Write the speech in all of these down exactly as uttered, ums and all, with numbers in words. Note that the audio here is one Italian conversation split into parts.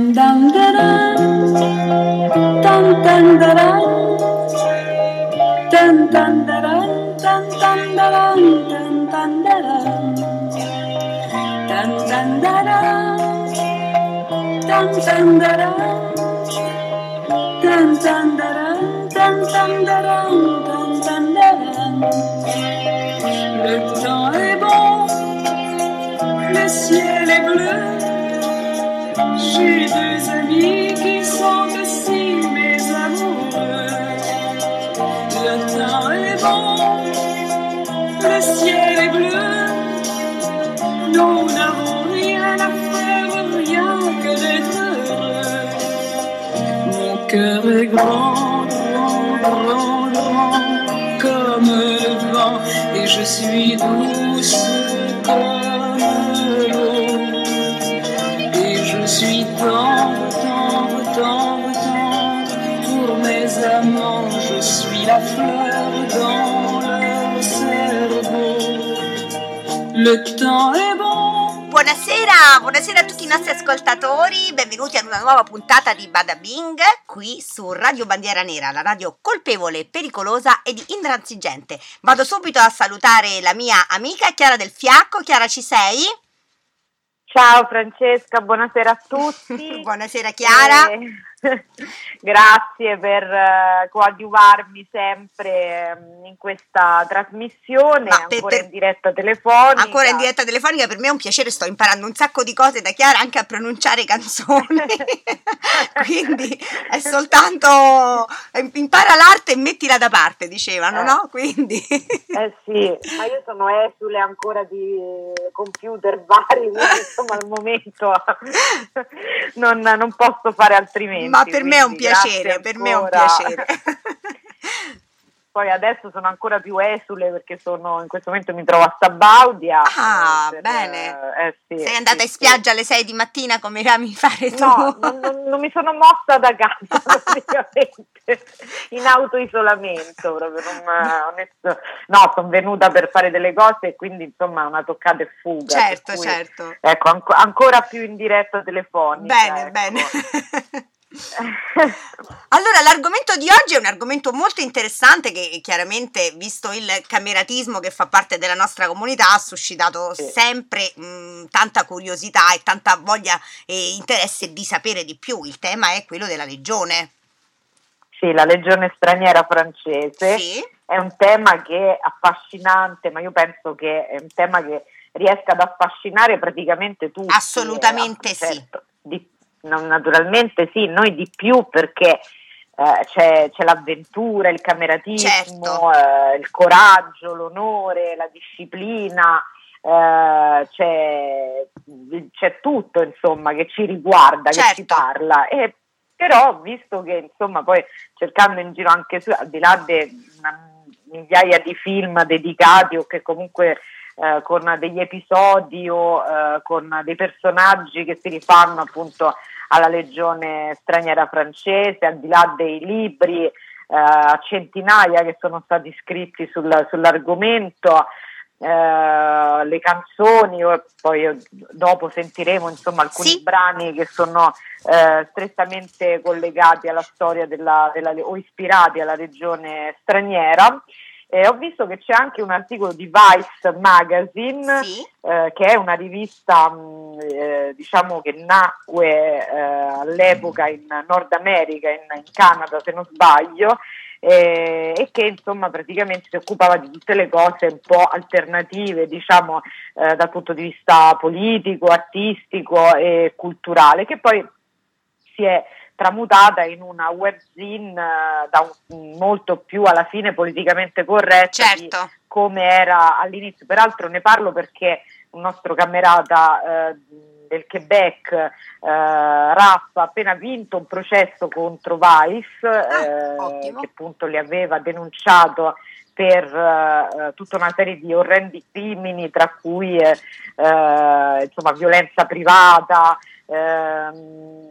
dun da dun dun da dun dun da dun dun dun da dun dun da dun dun da dun dun da dun dun da dun dun da dun dun da le temps est bon, le ciel est bleu. J'ai deux amis qui sont aussi mes amoureux. Le temps est bon, le ciel est bleu. Nous n'avons rien à faire, rien que d'être heureux. Mon cœur est grand, grand, grand, grand, comme le vent, et je suis douce comme l'eau. Je suis tendre, tendre, tendre, tendre pour mes amants. Je suis la fleur dans leur cerveau. Le temps est bon. Buonasera, buonasera a tutti i nostri ascoltatori. Benvenuti ad una nuova puntata di Bada Bing qui su Radio Bandiera Nera, la radio colpevole, pericolosa ed intransigente. Vado subito a salutare la mia amica Chiara Del Fiacco. Chiara, ci sei? Ciao Francesca, buonasera a tutti. Buonasera Chiara. E... Grazie per uh, coadiuvarmi sempre um, in questa trasmissione, Ma per, ancora per... in diretta telefonica. Ancora in diretta telefonica, per me è un piacere, sto imparando un sacco di cose da Chiara, anche a pronunciare canzoni. Quindi è soltanto impara l'arte e mettila da parte, dicevano, eh. no? Quindi Eh sì, ma io sono esule ancora di computer vari, quindi insomma al momento non, non posso fare altrimenti. Ma per me è un piacere, per me è un piacere. Poi adesso sono ancora più esule perché sono in questo momento mi trovo a Sabaudia. Ah, per, bene. Eh, sì, Sei andata sì, in spiaggia sì. alle sei di mattina come ami fare tu? No, non, non, non mi sono mossa da casa praticamente, in autoisolamento proprio. Non, onesto, no, sono venuta per fare delle cose e quindi insomma una toccata e fuga. Certo, cui, certo. Ecco, anco, ancora più in diretta telefonica. Bene, ecco. bene. Allora, l'argomento di oggi è un argomento molto interessante che chiaramente, visto il cameratismo che fa parte della nostra comunità, ha suscitato sì. sempre mh, tanta curiosità e tanta voglia e interesse di sapere di più. Il tema è quello della legione. Sì, la legione straniera francese. Sì. È un tema che è affascinante, ma io penso che è un tema che riesca ad affascinare praticamente tutti. Assolutamente eh, sì. certo, di Naturalmente sì, noi di più perché eh, c'è, c'è l'avventura, il cameratismo, certo. eh, il coraggio, l'onore, la disciplina, eh, c'è, c'è tutto insomma che ci riguarda, certo. che ci parla. E, però visto che insomma poi cercando in giro anche su, al di là di migliaia di film dedicati o che comunque Eh, con degli episodi o eh, con dei personaggi che si rifanno appunto alla legione straniera francese, al di là dei libri eh, centinaia che sono stati scritti sul, sull'argomento, eh, le canzoni, poi dopo sentiremo insomma alcuni sì. brani che sono eh, strettamente collegati alla storia della, della, o ispirati alla legione straniera. Eh, ho visto che c'è anche un articolo di Vice Magazine, sì. eh, che è una rivista mh, eh, diciamo che nacque eh, all'epoca in Nord America, in, in Canada se non sbaglio, eh, e che insomma praticamente si occupava di tutte le cose un po' alternative, diciamo eh, dal punto di vista politico, artistico e culturale, che poi si è tramutata in una webzine uh, da un, molto più alla fine politicamente corretta certo. di come era all'inizio. Peraltro ne parlo perché un nostro camerata uh, del Quebec, uh, Raffa, ha appena vinto un processo contro Vice ah, uh, che appunto li aveva denunciato per uh, tutta una serie di orrendi crimini, tra cui uh, uh, insomma violenza privata, uh,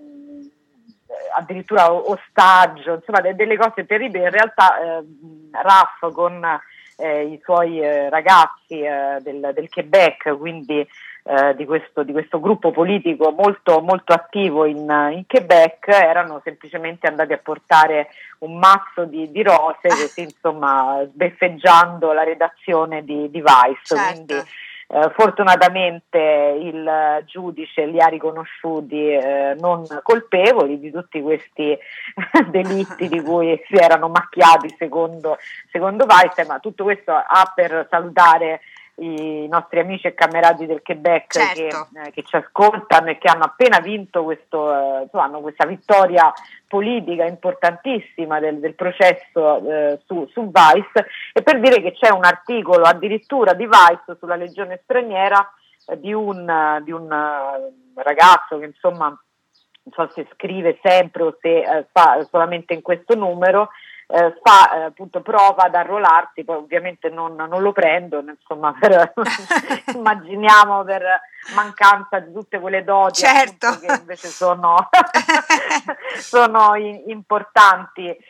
addirittura ostaggio, insomma delle cose terribili. In realtà eh, Raff con eh, i suoi eh, ragazzi eh, del, del Quebec, quindi eh, di, questo, di questo gruppo politico molto, molto attivo in, in Quebec, erano semplicemente andati a portare un mazzo di, di rose, così insomma sbeffeggiando la redazione di, di Vice. Certo. Quindi Eh, fortunatamente il giudice li ha riconosciuti eh, non colpevoli di tutti questi delitti di cui si erano macchiati secondo, secondo Vice, ma tutto questo ha per salutare i nostri amici e camerati del Quebec, certo, che, eh, che ci ascoltano e che hanno appena vinto questo, eh, insomma, hanno questa vittoria politica importantissima del, del processo eh, su, su Vice, e per dire che c'è un articolo addirittura di Vice sulla legione straniera eh, di un, di un uh, ragazzo che insomma non so se scrive sempre o se eh, fa solamente in questo numero. Eh, fa eh, appunto prova ad arruolarsi, poi ovviamente non, non lo prendono, insomma, per, immaginiamo per mancanza di tutte quelle doti, certo, appunto, che invece sono, sono in, importanti eh,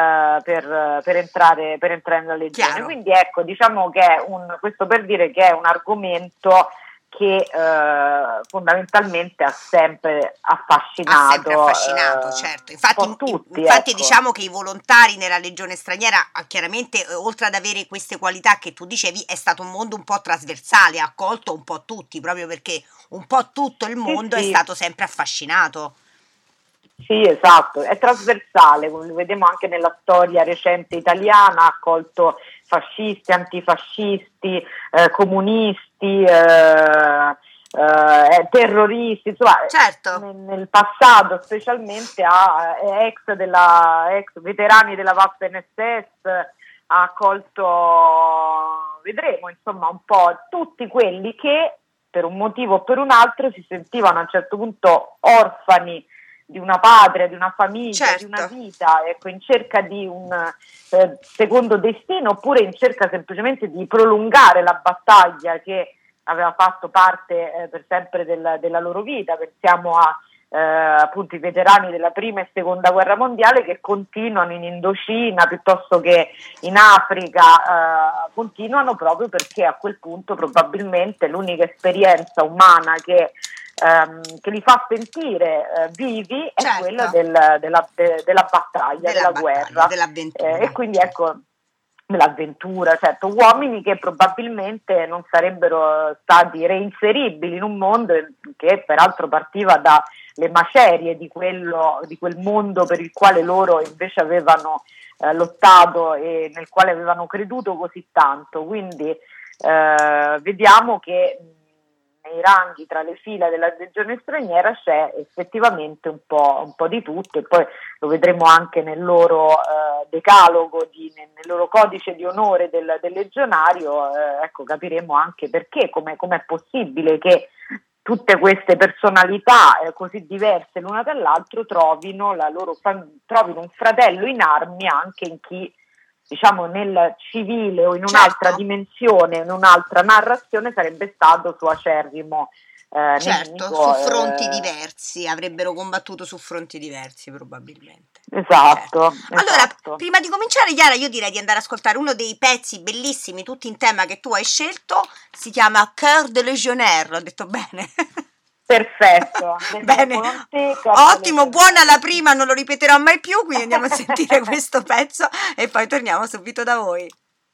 per, per, entrare, per entrare nella legione. Chiaro. Quindi ecco, diciamo che è un, questo per dire che è un argomento che eh, fondamentalmente ha sempre affascinato, ha sempre affascinato, eh, certo. Infatti, tutti, infatti ecco. Diciamo che i volontari nella Legione Straniera, chiaramente, oltre ad avere queste qualità che tu dicevi, è stato un mondo un po' trasversale, ha accolto un po' tutti, proprio perché un po' tutto il mondo sì, è sì. stato sempre affascinato. Sì, esatto, è trasversale, come lo vediamo anche nella storia recente italiana, ha accolto fascisti, antifascisti, eh, comunisti, eh, eh, terroristi, insomma, certo. nel, nel passato specialmente ha eh, ex, della, ex veterani della Waffen S S, ha accolto, vedremo insomma un po' tutti quelli che per un motivo o per un altro si sentivano a un certo punto orfani di una patria, di una famiglia, certo. di una vita, ecco, in cerca di un eh, secondo destino, oppure in cerca semplicemente di prolungare la battaglia che aveva fatto parte eh, per sempre del, della loro vita. Pensiamo a eh, appunto i veterani della prima e seconda guerra mondiale che continuano in Indocina piuttosto che in Africa, eh, continuano proprio perché a quel punto probabilmente l'unica esperienza umana che Um, che li fa sentire uh, vivi è certo. quella del, della, de, della battaglia, della, della battaglia, guerra, dell'avventura. Eh, e quindi ecco, dell'avventura, certo, uomini che probabilmente non sarebbero stati reinseribili in un mondo che peraltro partiva dalle macerie di, quello, di quel mondo per il quale loro invece avevano eh, lottato e nel quale avevano creduto così tanto. Quindi eh, vediamo che nei ranghi, tra le fila della legione straniera, c'è effettivamente un po', un po' di tutto, e poi lo vedremo anche nel loro eh, decalogo, di, nel, nel loro codice di onore del, del legionario, eh, ecco, capiremo anche perché, come è possibile che tutte queste personalità eh, così diverse l'una dall'altro trovino, la loro fam- trovino un fratello in armi anche in chi, diciamo, nel civile o in un'altra certo. dimensione, in un'altra narrazione sarebbe stato suo acerrimo eh, certo, nemico, su fronti eh... diversi, avrebbero combattuto su fronti diversi probabilmente. Esatto, certo. Allora, esatto. prima di cominciare, Chiara, io direi di andare ad ascoltare uno dei pezzi bellissimi, tutti in tema, che tu hai scelto. Si chiama Cœur de Légionnaire, ho detto bene? Perfetto, bene, ottimo, buona la prima, non lo ripeterò mai più, quindi andiamo a sentire questo pezzo e poi torniamo subito da voi.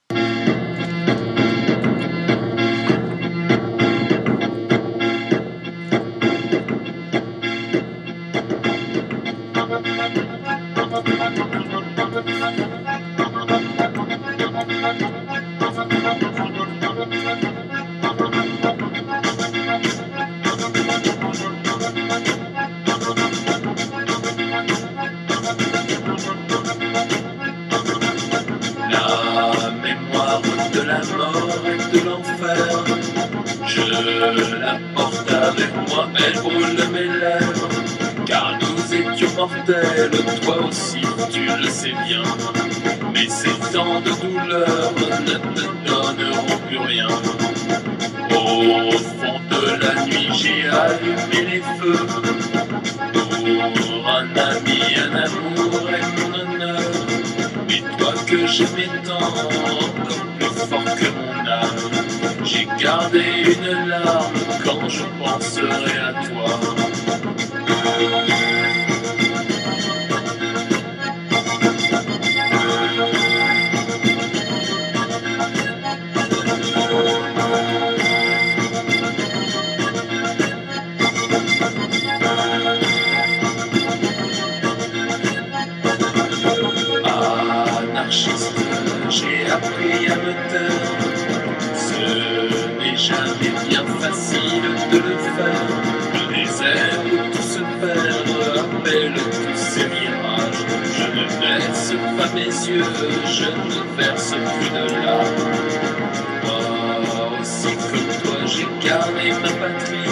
La mémoire de la mort et de l'enfer, je la porte avec moi, elle brûle mes lèvres, car nous étions mortels, toi aussi tu le sais bien, mais ces temps de douleur ne te donneront plus rien. Au fond de la nuit j'ai allumé les feux, pour un ami, un amour et mon honneur, et toi que j'aimais tant, encore plus fort que mon âme. J'ai gardé une larme quand je penserai à toi. Anarchiste, j'ai appris à me taire. Ce n'est jamais bien facile de le faire. Le désert où tout se perd appelle tous ces mirages. Je ne baisse pas mes yeux, je ne verse plus de larmes. Moi aussi comme toi j'ai gardé ma patrie.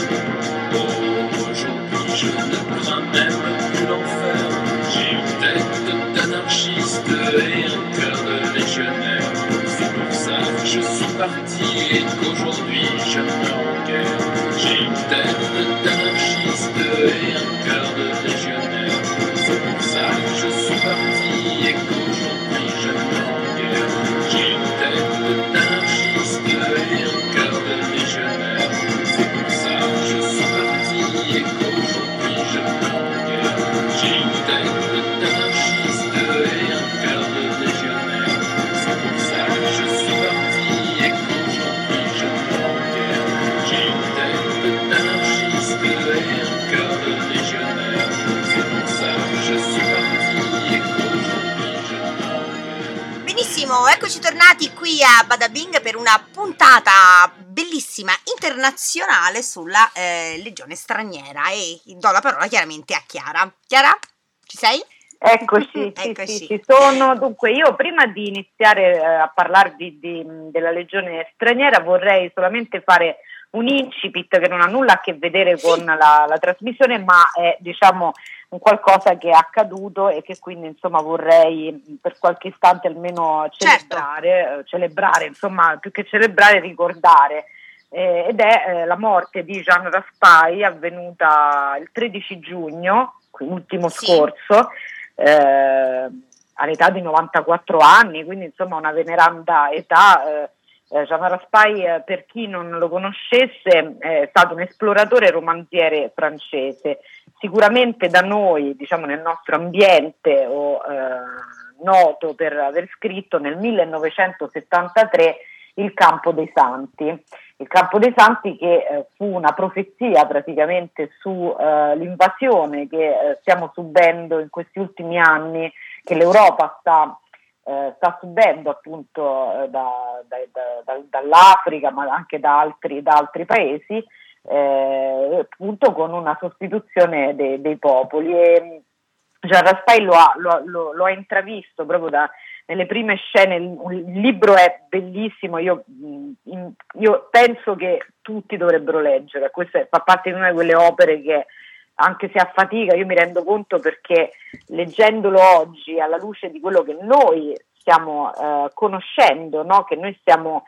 Aujourd'hui je ne crains même plus l'enfer. J'ai une tête d'anarchiste et un cœur de légionnaire. C'est pour ça que je suis parti et qu'aujourd'hui je meurs en guerre. J'ai une tête d'anarchiste et un cœur de légionnaire. C'est pour ça que je suis parti et qu'aujourd'hui je meurs en guerre. J'ai une tête d'anarchiste et un cœur de légionnaire. C'est pour ça que je suis parti et qu'aujourd'hui je meurs en guerre. J'ai une tête d'anarchiste et un cœur de légionnaire. C'est pour ça que je suis parti et qu'aujourd'hui je meurs en guerre. J'ai une tête d'anarchiste et un cœur de légionnaire. C'est pour ça que je suis parti et qu'aujourd'hui je meurs en guerre. Benissimo, eccoci tornati qui a Bada Bing per una puntata bellissima internazionale sulla eh, legione straniera e do la parola chiaramente a Chiara. Chiara, ci sei? Eccoci, sì, Eccoci. sì, ci sono. Dunque io prima di iniziare eh, a parlarvi di, della legione straniera vorrei solamente fare un incipit che non ha nulla a che vedere Sì. con la, la trasmissione, ma è diciamo un qualcosa che è accaduto e che quindi insomma vorrei per qualche istante almeno celebrare, eh, celebrare insomma più che celebrare ricordare. Eh, ed è eh, la morte di Jean Raspail avvenuta il tredici giugno, ultimo Sì. scorso, eh, all'età di novantaquattro anni, quindi insomma una veneranda età. eh, eh, Jean Raspail, eh, per chi non lo conoscesse, è stato un esploratore e romanziere francese, sicuramente da noi, diciamo nel nostro ambiente, o eh, noto per aver scritto nel millenovecentosettantatré Il Campo dei Santi. Il Campo dei Santi che eh, fu una profezia praticamente sull'invasione eh, che eh, stiamo subendo in questi ultimi anni, che l'Europa sta, eh, sta subendo appunto eh, da, da, da, dall'Africa ma anche da altri, da altri paesi, eh, appunto con una sostituzione de, dei popoli. E Jean Raspail lo ha, lo, lo, lo ha intravisto proprio da nelle prime scene. Il, il libro è bellissimo, io, in, io penso che tutti dovrebbero leggere, questo è, fa parte di una di quelle opere che anche se a fatica io mi rendo conto, perché leggendolo oggi alla luce di quello che noi stiamo eh, conoscendo, no? Che noi stiamo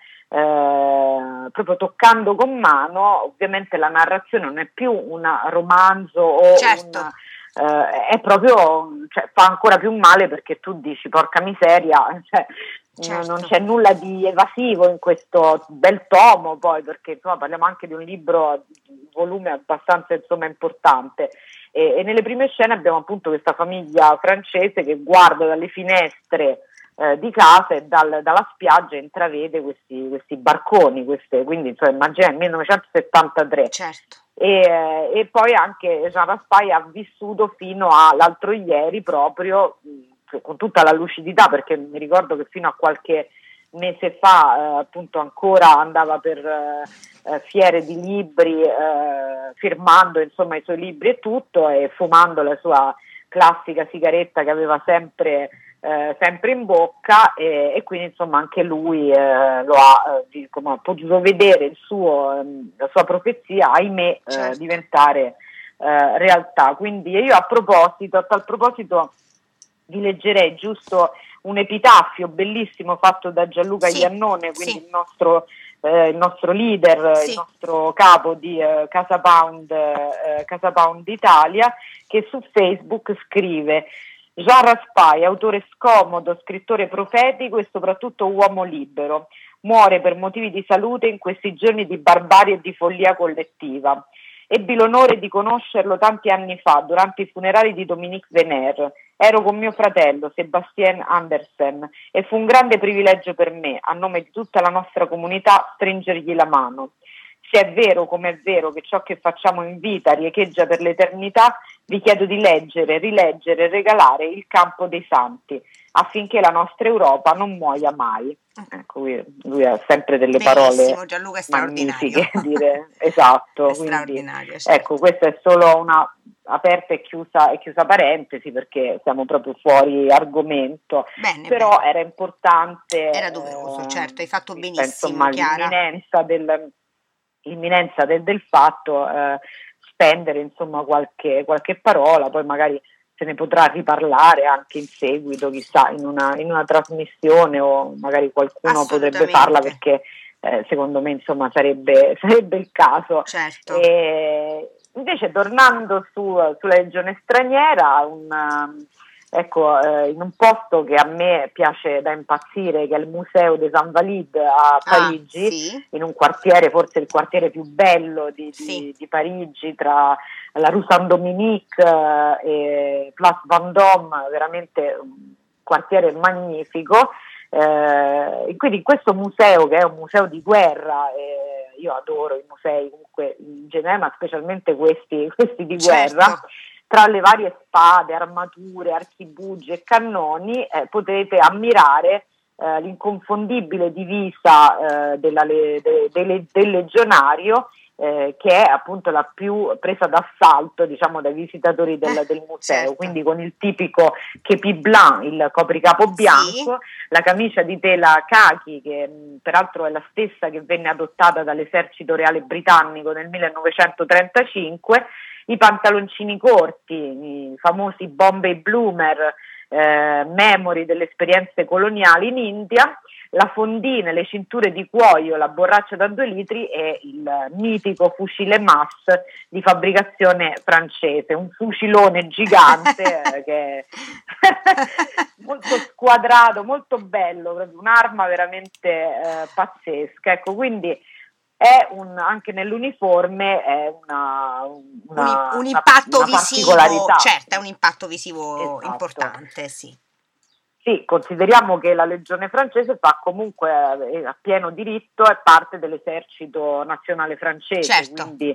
eh, proprio toccando con mano, ovviamente la narrazione non è più un romanzo o Certo. una Uh, è proprio, cioè, fa ancora più male, perché tu dici porca miseria, cioè, Certo. non c'è nulla di evasivo in questo bel tomo, poi perché insomma parliamo anche di un libro di volume abbastanza insomma importante, e, e nelle prime scene abbiamo appunto questa famiglia francese che guarda dalle finestre eh, di casa e dal, dalla spiaggia intravede questi, questi barconi, queste, quindi insomma immagina il millenovecentosettantatré. Certo. E, e poi anche Jean Raspail ha vissuto fino all'altro ieri proprio mh, con tutta la lucidità, perché mi ricordo che fino a qualche mese fa eh, appunto ancora andava per eh, fiere di libri eh, firmando insomma i suoi libri e tutto, e fumando la sua classica sigaretta che aveva sempre Eh, sempre in bocca, e, e quindi insomma anche lui eh, lo ha, eh, come ha potuto vedere il suo, ehm, la sua profezia, ahimè, Certo. eh, diventare eh, realtà. Quindi io a proposito, a tal proposito vi leggerei giusto un epitaffio bellissimo fatto da Gianluca Sì, Iannone, quindi sì. il nostro eh, il nostro leader, Sì. il nostro capo di eh, Casa Pound, eh, Casa Pound Italia, che su Facebook scrive: Jean Raspail, autore scomodo, scrittore profetico e soprattutto uomo libero, muore per motivi di salute in questi giorni di barbarie e di follia collettiva. Ebbi l'onore di conoscerlo tanti anni fa, durante i funerali di Dominique Venère. Ero con mio fratello, Sébastien Andersen, e fu un grande privilegio per me, a nome di tutta la nostra comunità, stringergli la mano. Se è vero, come è vero, che ciò che facciamo in vita riecheggia per l'eternità, vi chiedo di leggere, rileggere e regalare Il campo dei santi, affinché la nostra Europa non muoia mai. Ecco, lui, lui ha sempre delle Bellissimo, parole Gianluca, è straordinario. magnifiche, dire, esatto. È Quindi, straordinario, certo. ecco, questa è solo una aperta e chiusa, e chiusa parentesi, perché siamo proprio fuori argomento. Bene, Però bene. era importante, Era doveroso, eh, certo, hai fatto vista, benissimo, insomma, Chiara. l'imminenza del, l'imminenza del, del fatto, eh, spendere insomma qualche, qualche parola, poi magari se ne potrà riparlare anche in seguito, chissà, in una, in una trasmissione, o magari qualcuno potrebbe farla, perché eh, secondo me insomma sarebbe, sarebbe il caso. Certo. E invece, tornando su, sulla Legione Straniera, un, ecco, eh, in un posto che a me piace da impazzire, che è il Museo des Invalides a Parigi, ah, sì. in un quartiere, forse il quartiere più bello di, di, sì. di Parigi, tra la Rue Saint-Dominique eh, e Place Vendôme, veramente un quartiere magnifico. Eh, quindi in questo museo, che è un museo di guerra, eh, io adoro i musei comunque in genere, ma specialmente questi, questi di certo. guerra, tra le varie spade, armature, archibugi e cannoni eh, potete ammirare eh, l'inconfondibile divisa eh, della, de, de, del legionario, eh, che è appunto la più presa d'assalto, diciamo, dai visitatori del, eh, del museo, certo. quindi con il tipico képi blanc, il copricapo bianco, sì. La camicia di tela khaki, che mh, peraltro è la stessa che venne adottata dall'esercito reale britannico nel millenovecentotrentacinque, i pantaloncini corti, i famosi Bombay Bloomer, eh, memori delle esperienze coloniali in India, la fondina, le cinture di cuoio, la borraccia da due litri e il mitico fucile Mass di fabbricazione francese, un fucilone gigante eh, che è molto squadrato, molto bello, proprio un'arma veramente eh, pazzesca. Ecco, quindi è un, anche nell'uniforme è una, una, un, un impatto una, una visivo, certo, è un impatto visivo esatto. importante, sì. Sì, consideriamo che la Legione francese fa comunque eh, a pieno diritto, è parte dell'esercito nazionale francese, certo. Quindi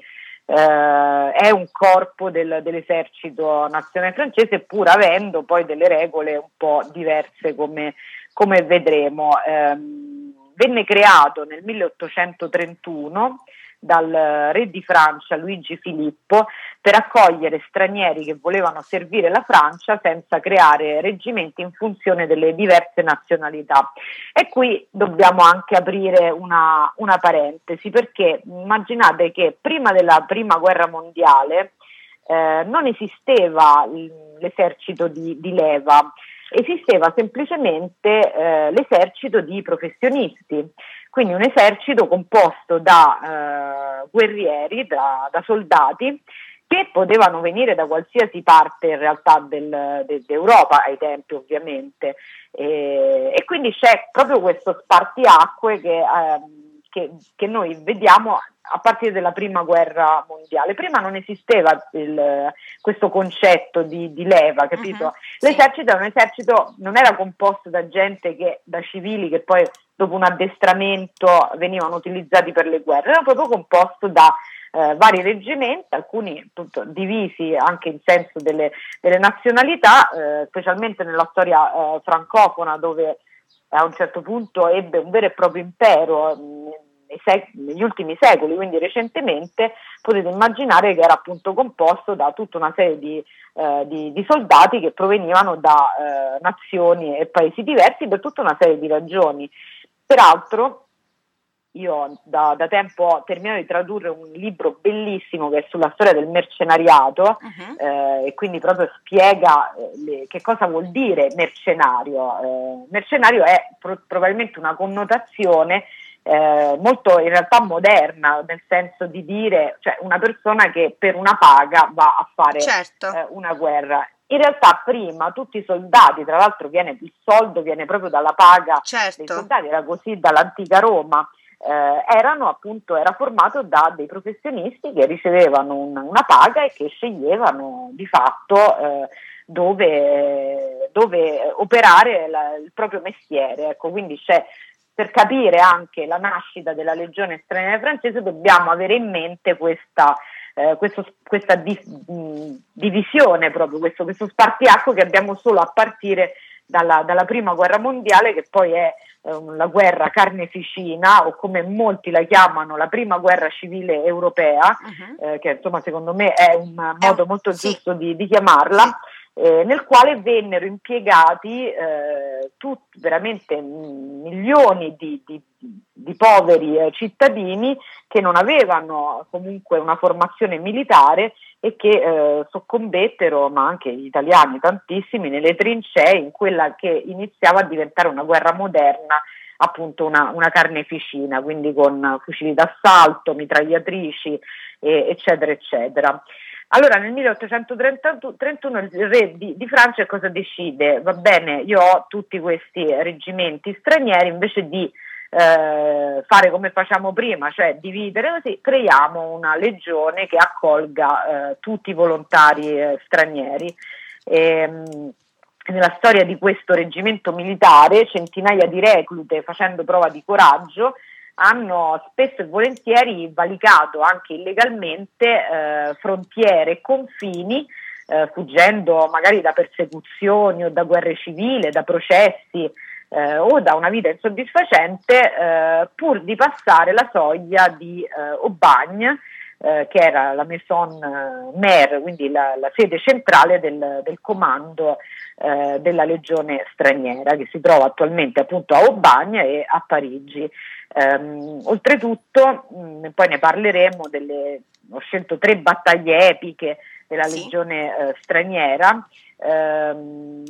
eh, è un corpo del, dell'esercito nazionale francese, pur avendo poi delle regole un po' diverse, come, come vedremo. Eh, venne creato nel milleottocentotrentuno dal re di Francia Luigi Filippo per accogliere stranieri che volevano servire la Francia senza creare reggimenti in funzione delle diverse nazionalità. E qui dobbiamo anche aprire una, una parentesi, perché immaginate che prima della prima guerra mondiale eh, non esisteva l'esercito di, di leva, esisteva semplicemente eh, l'esercito di professionisti. Quindi un esercito composto da eh, guerrieri, da, da soldati, che potevano venire da qualsiasi parte in realtà del, de, d'Europa ai tempi, ovviamente. E, e quindi c'è proprio questo spartiacque che, eh, che, che noi vediamo a partire dalla prima guerra mondiale. Prima non esisteva il, questo concetto di, di leva, capito? Uh-huh, L'esercito sì. era un esercito, non era composto da gente che, da civili che poi dopo un addestramento venivano utilizzati per le guerre, era proprio composto da eh, vari reggimenti, alcuni appunto divisi anche in senso delle, delle nazionalità, eh, specialmente nella storia eh, francofona, dove a un certo punto ebbe un vero e proprio impero mh, negli ultimi secoli, quindi recentemente. Potete immaginare che era appunto composto da tutta una serie di, eh, di, di soldati che provenivano da eh, nazioni e paesi diversi per tutta una serie di ragioni. Peraltro io da, da tempo ho terminato di tradurre un libro bellissimo che è sulla storia del mercenariato, uh-huh. eh, e quindi proprio spiega eh, le, che cosa vuol dire mercenario. Eh, mercenario è pro- probabilmente una connotazione Eh, molto in realtà moderna, nel senso di dire, cioè, una persona che per una paga va a fare certo. eh, una guerra. in realtà prima tutti i soldati, tra l'altro viene, il soldo viene proprio dalla paga certo. dei soldati, era così dall'antica Roma, eh, erano appunto, era formato da dei professionisti che ricevevano un, una paga e che sceglievano di fatto eh, dove, dove operare la, il proprio mestiere, ecco, quindi c'è, per capire anche la nascita della Legione Straniera Francese dobbiamo avere in mente questa Eh, questo, questa di, mh, divisione, proprio questo, questo spartiacque che abbiamo solo a partire dalla, dalla prima guerra mondiale, che poi è eh, la guerra carneficina, o come molti la chiamano la prima guerra civile europea, uh-huh. eh, che insomma secondo me è un modo molto sì. giusto di, di chiamarla, sì. eh, nel quale vennero impiegati eh, tutti, veramente mh, milioni di, di, di poveri eh, cittadini che non avevano comunque una formazione militare e che eh, soccombettero, ma anche gli italiani tantissimi, nelle trincee in quella che iniziava a diventare una guerra moderna, appunto una, una carneficina, quindi con fucili d'assalto, mitragliatrici, eh, eccetera, eccetera. Allora nel milleottocentotrentuno il re di, di Francia cosa decide? Va bene, io ho tutti questi reggimenti stranieri, invece di Eh, fare come facciamo prima, cioè dividere così, creiamo una legione che accolga eh, tutti i volontari eh, stranieri. E, mh, nella storia di questo reggimento militare centinaia di reclute, facendo prova di coraggio, hanno spesso e volentieri valicato anche illegalmente eh, frontiere e confini, eh, fuggendo magari da persecuzioni o da guerre civili, da processi Eh, o da una vita insoddisfacente, eh, pur di passare la soglia di eh, Aubagne, eh, che era la Maison Mère, quindi la, la sede centrale del, del comando eh, della Legione Straniera, che si trova attualmente appunto a Aubagne e a Parigi. Um, oltretutto, mh, poi ne parleremo, delle, ho scelto tre battaglie epiche della sì. Legione eh, Straniera. Um,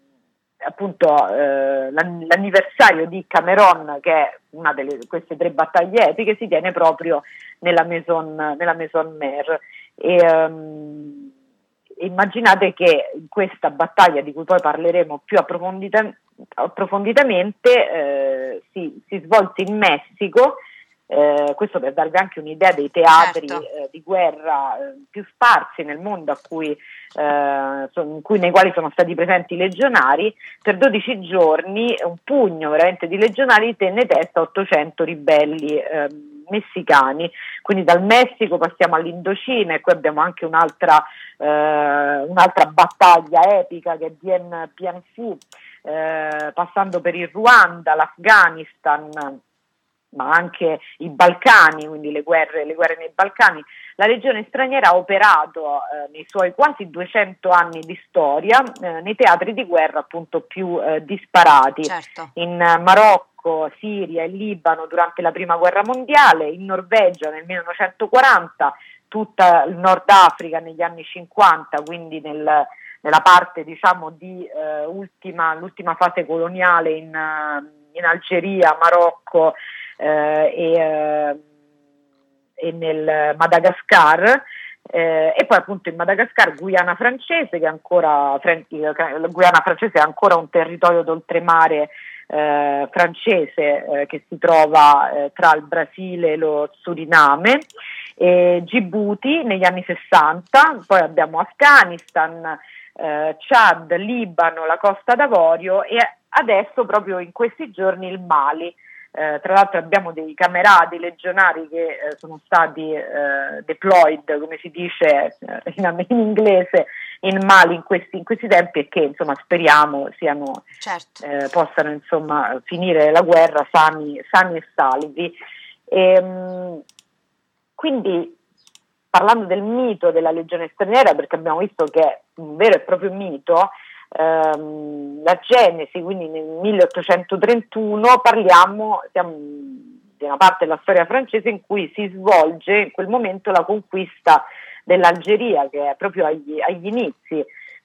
appunto eh, l'anniversario di Cameron, che è una delle queste tre battaglie epiche, si tiene proprio nella Maison, nella Maison Mère e um, immaginate che in questa battaglia, di cui poi parleremo più approfondita, approfonditamente, eh, si, si svolse in Messico. Eh, questo per darvi anche un'idea dei teatri certo. eh, di guerra eh, più sparsi nel mondo, a cui, eh, so, in cui, nei quali sono stati presenti i legionari. Per dodici giorni un pugno veramente di legionari tenne testa a ottocento ribelli eh, messicani, quindi dal Messico passiamo all'Indocina, e qui abbiamo anche un'altra, eh, un'altra battaglia epica che è Dien Bien Phu, eh, passando per il Ruanda, l'Afghanistan, ma anche i Balcani, quindi le guerre, le guerre nei Balcani. La Legione Straniera ha operato eh, nei suoi quasi duecento anni di storia eh, nei teatri di guerra appunto più eh, disparati, certo. in uh, Marocco, Siria e Libano durante la prima guerra mondiale, in Norvegia nel millenovecentoquaranta, tutta il Nord Africa negli anni cinquanta, quindi nel, nella parte diciamo di eh, ultima, l'ultima fase coloniale in, uh, in Algeria, Marocco, Eh, e, eh, e nel Madagascar, eh, e poi appunto in Madagascar Guyana francese, che è ancora la Guyana francese è ancora un territorio d'oltremare eh, francese eh, che si trova eh, tra il Brasile e lo Suriname, e Djibouti negli anni sessanta, poi abbiamo Afghanistan, eh, Chad, Libano, la Costa d'Avorio e adesso proprio in questi giorni il Mali. Eh, tra l'altro abbiamo dei camerati legionari che eh, sono stati eh, deployed, come si dice eh, in, in inglese, in Mali in questi, in questi tempi, e che insomma speriamo siano, certo. eh, possano insomma finire la guerra sani, sani e salvi. E, mh, quindi parlando del mito della Legione Straniera, perché abbiamo visto che è un vero e proprio mito, ehm, la genesi, quindi nel milleottocentotrentuno, parliamo siamo di una parte della storia francese in cui si svolge in quel momento la conquista dell'Algeria, che è proprio agli, agli inizi.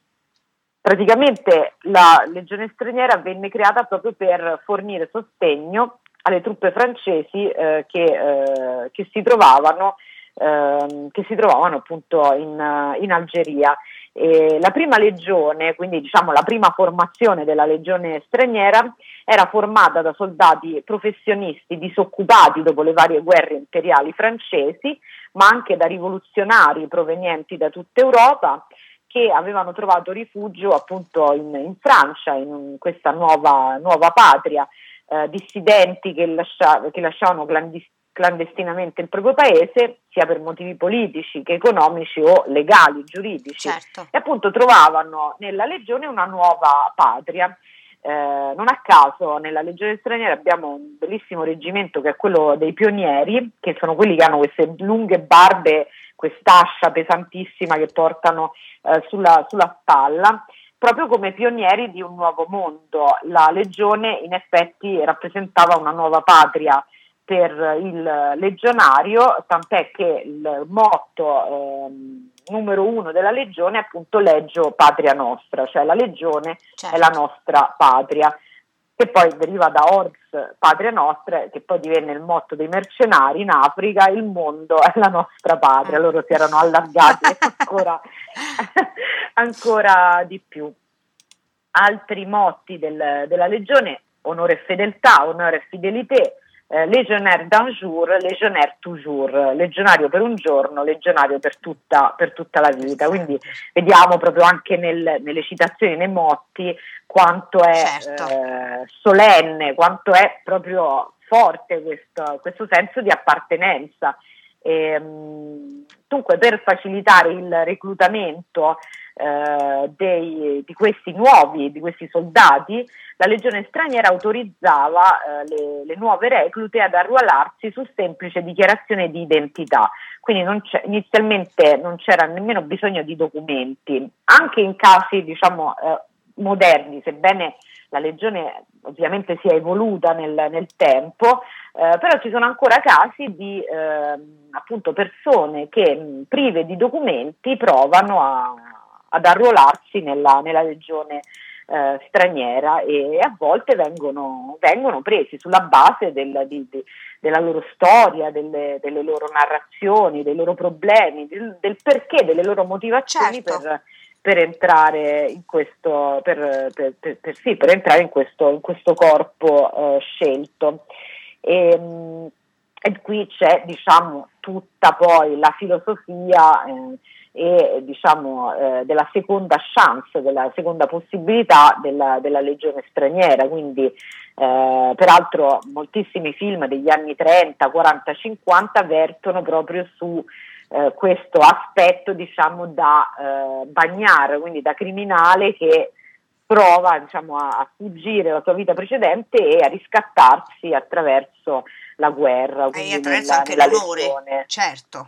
Praticamente la Legione Straniera venne creata proprio per fornire sostegno alle truppe francesi eh, che, eh, che si trovavano ehm, che si trovavano appunto in, in Algeria. E la prima legione, quindi diciamo la prima formazione della legione straniera, era formata da soldati professionisti disoccupati dopo le varie guerre imperiali francesi, ma anche da rivoluzionari provenienti da tutta Europa, che avevano trovato rifugio appunto in, in Francia, in questa nuova, nuova patria, eh, dissidenti che, lascia, che lasciavano clandest- clandestinamente il proprio paese, sia per motivi politici che economici o legali, giuridici, certo. e appunto trovavano nella legione una nuova patria. Eh, non a caso nella legione straniera abbiamo un bellissimo reggimento che è quello dei pionieri, che sono quelli che hanno queste lunghe barbe, quest'ascia pesantissima che portano eh, sulla, sulla spalla, proprio come pionieri di un nuovo mondo. La legione in effetti rappresentava una nuova patria per il legionario, tant'è che il motto ehm, numero uno della legione è appunto Legio Patria Nostra, cioè la legione certo. è la nostra patria, che poi deriva da Ors Patria Nostra, che poi divenne il motto dei mercenari in Africa: il mondo è la nostra patria. Loro si erano allargati ancora, ancora di più. Altri motti del, della legione: onore e fedeltà, onore e fidelité, eh, legionnaire d'un jour, legionnaire toujours, legionario per un giorno, legionario per tutta, per tutta la vita. Quindi vediamo proprio anche nel, nelle citazioni, nei motti, quanto è certo. eh, solenne, quanto è proprio forte questo, questo senso di appartenenza. E, mh, dunque, per facilitare il reclutamento eh, dei, di questi nuovi, di questi soldati, la legione straniera autorizzava eh, le, le nuove reclute ad arruolarsi su semplice dichiarazione di identità, quindi non c'è, inizialmente non c'era nemmeno bisogno di documenti, anche in casi diciamo eh, moderni, sebbene la legione ovviamente sia evoluta nel, nel tempo, eh, però ci sono ancora casi di eh, appunto persone che mh, prive di documenti provano a, ad arruolarsi nella, nella legione eh, straniera, e a volte vengono, vengono presi sulla base del, di, di, della loro storia, delle, delle loro narrazioni, dei loro problemi, del, del perché, delle loro motivazioni certo. per per entrare in questo per, per, per, per, sì, per entrare in questo, in questo corpo eh, scelto. E, mh, e qui c'è diciamo tutta poi la filosofia eh, e diciamo eh, della seconda chance, della seconda possibilità della, della legione straniera. Quindi eh, peraltro moltissimi film degli anni trenta, quaranta, cinquanta vertono proprio su Eh, questo aspetto diciamo da eh, bagnare, quindi da criminale che prova diciamo a, a fuggire dalla sua vita precedente e a riscattarsi attraverso la guerra, quindi e attraverso nella, anche nella l'onore, legione. certo.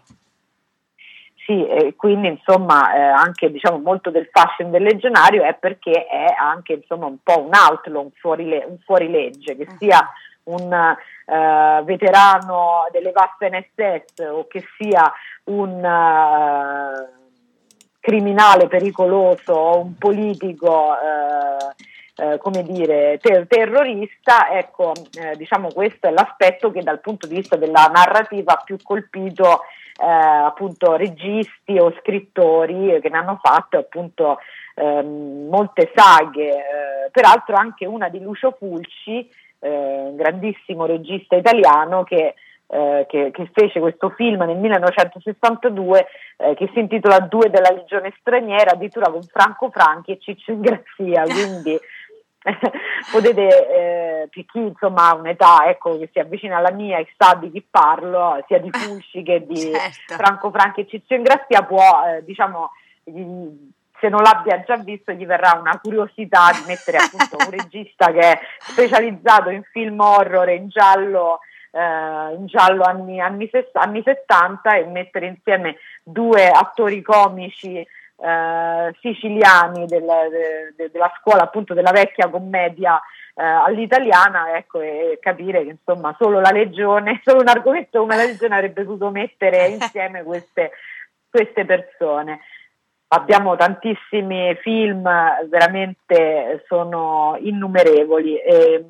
Sì, e quindi insomma eh, anche diciamo molto del fascino del legionario è perché è anche insomma un po' un outlaw, un, fuorile- un fuorilegge, che sia un uh, veterano delle Waffen S S o che sia un uh, criminale pericoloso o un politico uh, uh, come dire ter- terrorista, ecco uh, diciamo questo è l'aspetto che dal punto di vista della narrativa ha più colpito uh, appunto registi o scrittori che ne hanno fatto appunto um, molte saghe, uh, peraltro anche una di Lucio Fulci, Eh, un grandissimo regista italiano che, eh, che, che fece questo film nel millenovecentosessantadue eh, che si intitola Due della legione straniera, addirittura con Franco Franchi e Ciccio Ingrassia, quindi eh, potete eh, per chi insomma ha un'età ecco, che si avvicina alla mia e sa di chi parlo, sia di Fulci che di certo. Franco Franchi e Ciccio Ingrassia, può eh, diciamo gli, se non l'abbia già visto gli verrà una curiosità di mettere appunto un regista che è specializzato in film horror in giallo, eh, in giallo anni, anni, anni settanta, e mettere insieme due attori comici eh, siciliani del, de, de, della scuola appunto della vecchia commedia eh, all'italiana, ecco, e capire che insomma solo la legione, solo un argomento come la legione avrebbe potuto mettere insieme queste, queste persone. Abbiamo tantissimi film, veramente sono innumerevoli, e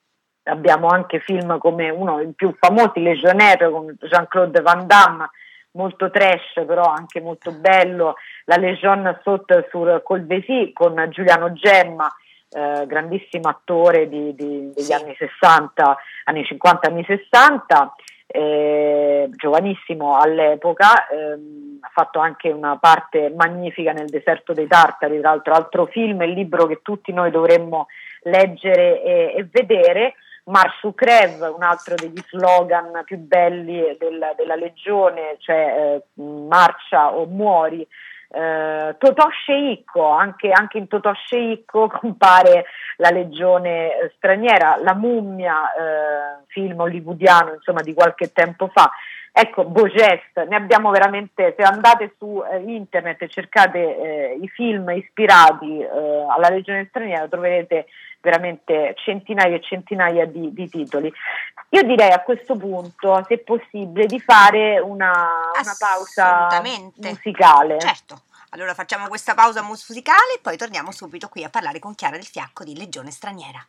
abbiamo anche film come uno dei più famosi, Legionnaire, con Jean-Claude Van Damme, molto trash, però anche molto bello, La Légion saute sur Colbesi con Giuliano Gemma, eh, grandissimo attore di, di, degli Sì. anni sessanta, anni cinquanta, anni sessanta, eh, giovanissimo all'epoca, ehm, ha fatto anche una parte magnifica nel Deserto dei Tartari, tra l'altro altro film e libro che tutti noi dovremmo leggere e, e vedere. Marche ou crève, un altro degli slogan più belli del, della Legione, cioè eh, marcia o muori. Eh, Totò Sceicco, anche, anche in Totò Sceicco compare la Legione eh, straniera, La mummia, eh, film hollywoodiano insomma di qualche tempo fa. Ecco, Beau Geste, ne abbiamo veramente, se andate su eh, internet e cercate eh, i film ispirati eh, alla Legione straniera troverete veramente centinaia e centinaia di, di titoli. Io direi a questo punto, se possibile, di fare una, una pausa Assolutamente. musicale. Certo, allora facciamo questa pausa musicale e poi torniamo subito qui a parlare con Chiara Del Fiacco di Legione straniera.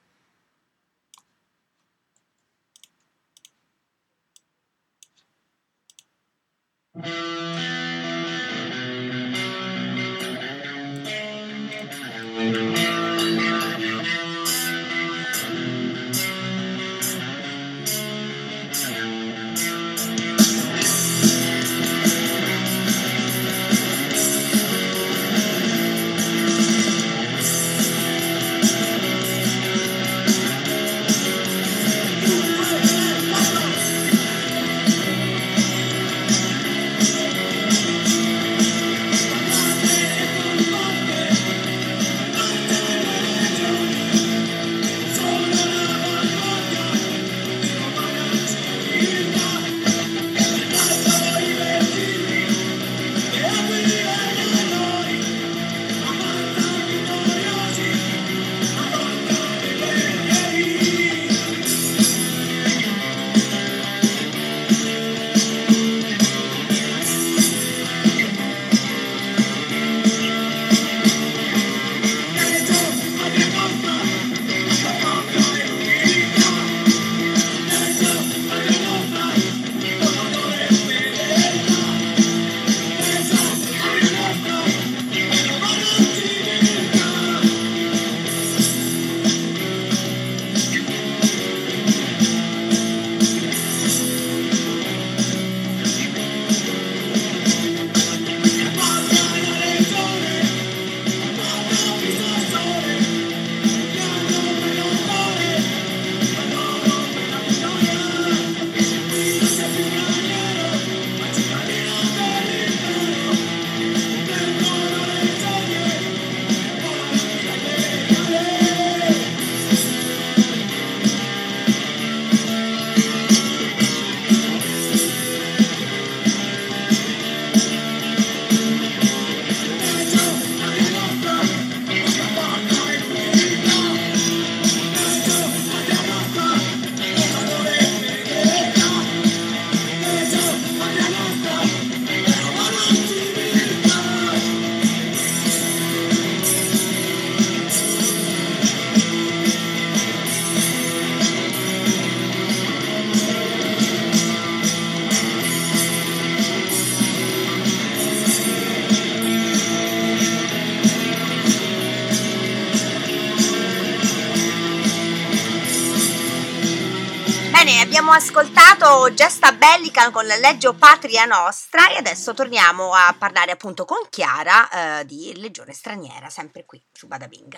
Abbiamo ascoltato Gesta Bellica con la Legge Patria Nostra e adesso torniamo a parlare appunto con Chiara eh, di Legione straniera, sempre qui su Bada Bing.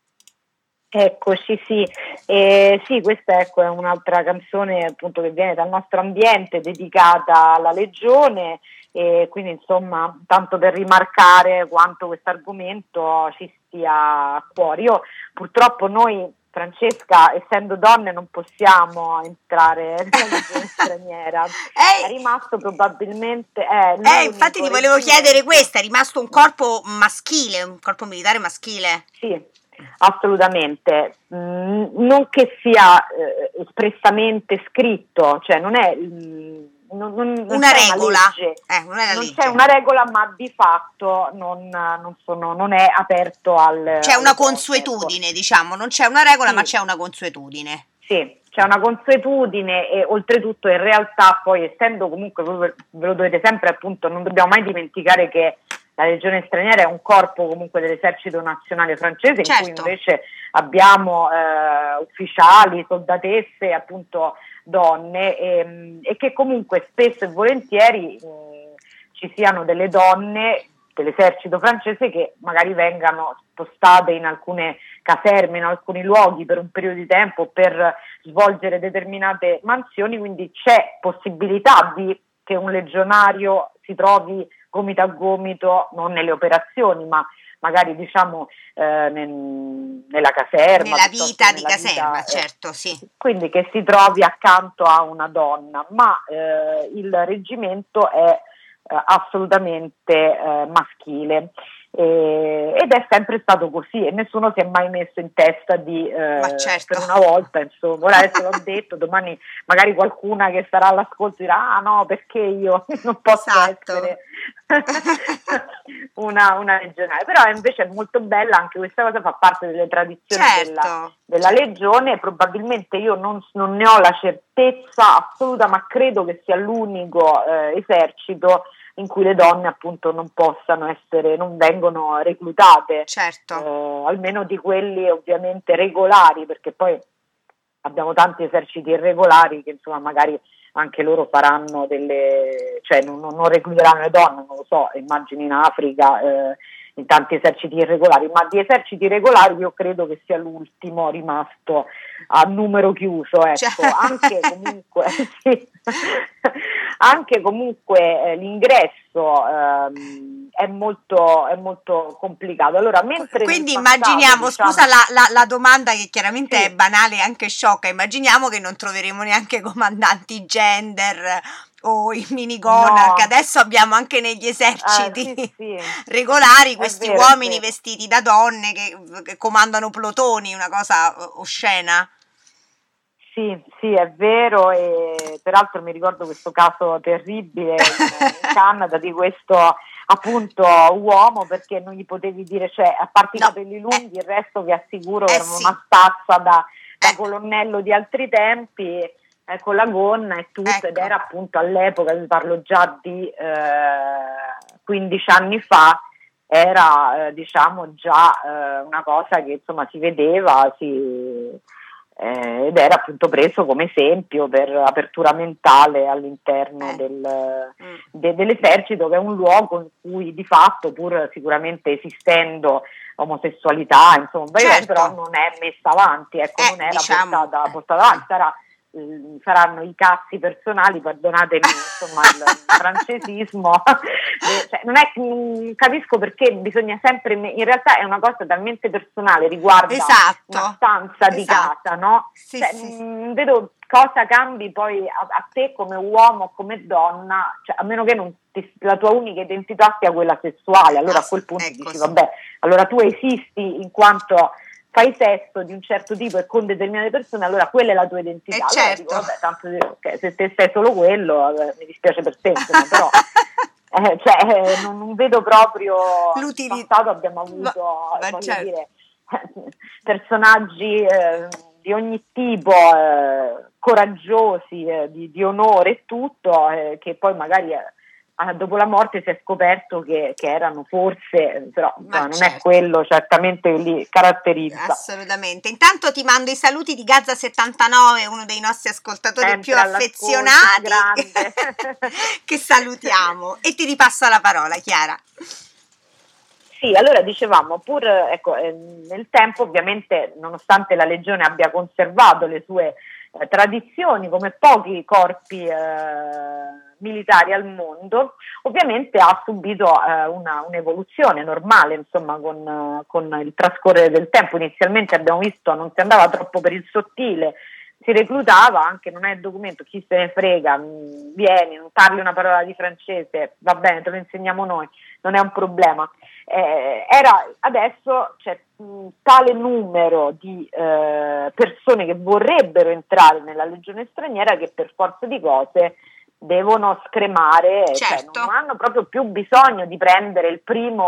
Eccoci, sì, eh, sì, questa ecco, è un'altra canzone appunto che viene dal nostro ambiente, dedicata alla Legione, e quindi insomma tanto per rimarcare quanto questo argomento ci stia a cuore. Io purtroppo noi, Francesca, essendo donne non possiamo entrare nella Legione straniera, Ehi, è rimasto probabilmente eh, eh, infatti ti volevo chiedere questo, è rimasto un corpo maschile, un corpo militare maschile? Sì, assolutamente, mm, non che sia eh, espressamente scritto, cioè non è mm, non, non, non una c'è regola, una legge, eh, non, è la non legge. c'è una regola, ma di fatto non, non, sono, non è aperto al... C'è una al consuetudine, ecco. Diciamo, non c'è una regola, sì. ma c'è una consuetudine. Sì, c'è una consuetudine e oltretutto in realtà poi, essendo comunque, voi ve lo dovete sempre, appunto, non dobbiamo mai dimenticare che la Legione Straniera è un corpo comunque dell'esercito nazionale francese, certo. in cui invece abbiamo eh, ufficiali, soldatesse, appunto donne, e, e che comunque spesso e volentieri mh, ci siano delle donne dell'esercito francese che magari vengano spostate in alcune caserme, in alcuni luoghi per un periodo di tempo per svolgere determinate mansioni, quindi c'è possibilità di che un legionario si trovi gomito a gomito, non nelle operazioni, ma magari diciamo eh, nel, nella caserma. Nella vita di nella caserma, vita, certo, sì. Quindi che si trovi accanto a una donna, ma eh, il reggimento è eh, assolutamente eh, maschile. Eh, ed è sempre stato così e nessuno si è mai messo in testa di eh, certo. per una volta, insomma, ora adesso l'ho detto, domani magari qualcuna che starà all'ascolto dirà ah no, perché io non posso esatto. essere una, una legionaria, però invece è molto bella, anche questa cosa fa parte delle tradizioni certo. della, della legione. Probabilmente io non, non ne ho la certezza assoluta, ma credo che sia l'unico eh, esercito in cui le donne appunto non possano essere, non vengono reclutate, certo. eh, almeno di quelli ovviamente regolari, perché poi abbiamo tanti eserciti irregolari che insomma magari anche loro faranno delle, cioè non, non recluteranno le donne, non lo so, immagini in Africa, eh, in tanti eserciti irregolari, ma di eserciti regolari io credo che sia l'ultimo rimasto a numero chiuso, ecco, cioè. anche comunque sì, anche comunque eh, l'ingresso ehm, è molto è molto complicato. Allora, mentre quindi passato, immaginiamo, diciamo, scusa la, la, la domanda che chiaramente sì. è banale e anche sciocca, immaginiamo che non troveremo neanche comandanti gender o i minigonna, no. che adesso abbiamo anche negli eserciti eh, sì, sì. regolari questi vero, uomini vestiti da donne che, che comandano plotoni, una cosa oscena. Sì, sì, è vero, e peraltro mi ricordo questo caso terribile in, in Canada di questo appunto uomo, perché non gli potevi dire, cioè a parte no. i capelli lunghi, eh. il resto vi assicuro eh, era sì. una stazza da, da eh. colonnello di altri tempi, eh, con la gonna e tutto, ecco. ed era appunto all'epoca, vi parlo già di eh, quindici anni fa, era eh, diciamo già eh, una cosa che insomma si vedeva, si... Eh, ed era appunto preso come esempio per apertura mentale all'interno eh. del, mm. de, dell'esercito, che è un luogo in cui di fatto, pur sicuramente esistendo omosessualità, insomma, certo. però non è messa avanti, ecco, eh, non era diciamo, portata, eh. portata avanti, sarà, eh, saranno i cazzi personali, perdonatemi insomma il francesismo, eh, cioè, non è, mh, capisco perché bisogna sempre, in realtà è una cosa talmente personale, riguarda esatto. una stanza di esatto. casa, no? Sì, cioè, sì, sì. mh, vedo cosa cambi poi a, a te come uomo, come donna, cioè, a meno che non ti, la tua unica identità sia quella sessuale, allora ah, a quel punto ecco, dici sì. vabbè, allora tu esisti in quanto fai sesso di un certo tipo e con determinate persone, allora quella è la tua identità. Eh, allora certo. dico, vabbè, tanto okay, se te sei solo quello, eh, mi dispiace per te, insomma, però eh, cioè, eh, non, non vedo proprio l'utilità. In passato abbiamo avuto, ma, ma voglio certo. dire, personaggi eh, di ogni tipo, eh, coraggiosi, eh, di, di onore e tutto, eh, che poi magari eh, dopo la morte si è scoperto che, che erano forse, però insomma, non certo. è quello certamente che li caratterizza. Assolutamente. Intanto ti mando i saluti di Gazza settantanove, uno dei nostri ascoltatori Sempre più affezionati che salutiamo, e ti ripasso la parola, Chiara. Sì, allora dicevamo, pur ecco, eh, nel tempo ovviamente, nonostante la Legione abbia conservato le sue eh, tradizioni come pochi corpi eh, militari al mondo, ovviamente ha subito eh, una, un'evoluzione normale, insomma, con, con il trascorrere del tempo. Inizialmente abbiamo visto non si andava troppo per il sottile, si reclutava, anche non è il documento, chi se ne frega, mh, vieni, non parli una parola di francese, va bene, te lo insegniamo noi, non è un problema. Eh, era adesso c'è mh, tale numero di eh, persone che vorrebbero entrare nella Legione Straniera che per forza di cose devono scremare, certo. cioè non hanno proprio più bisogno di prendere il primo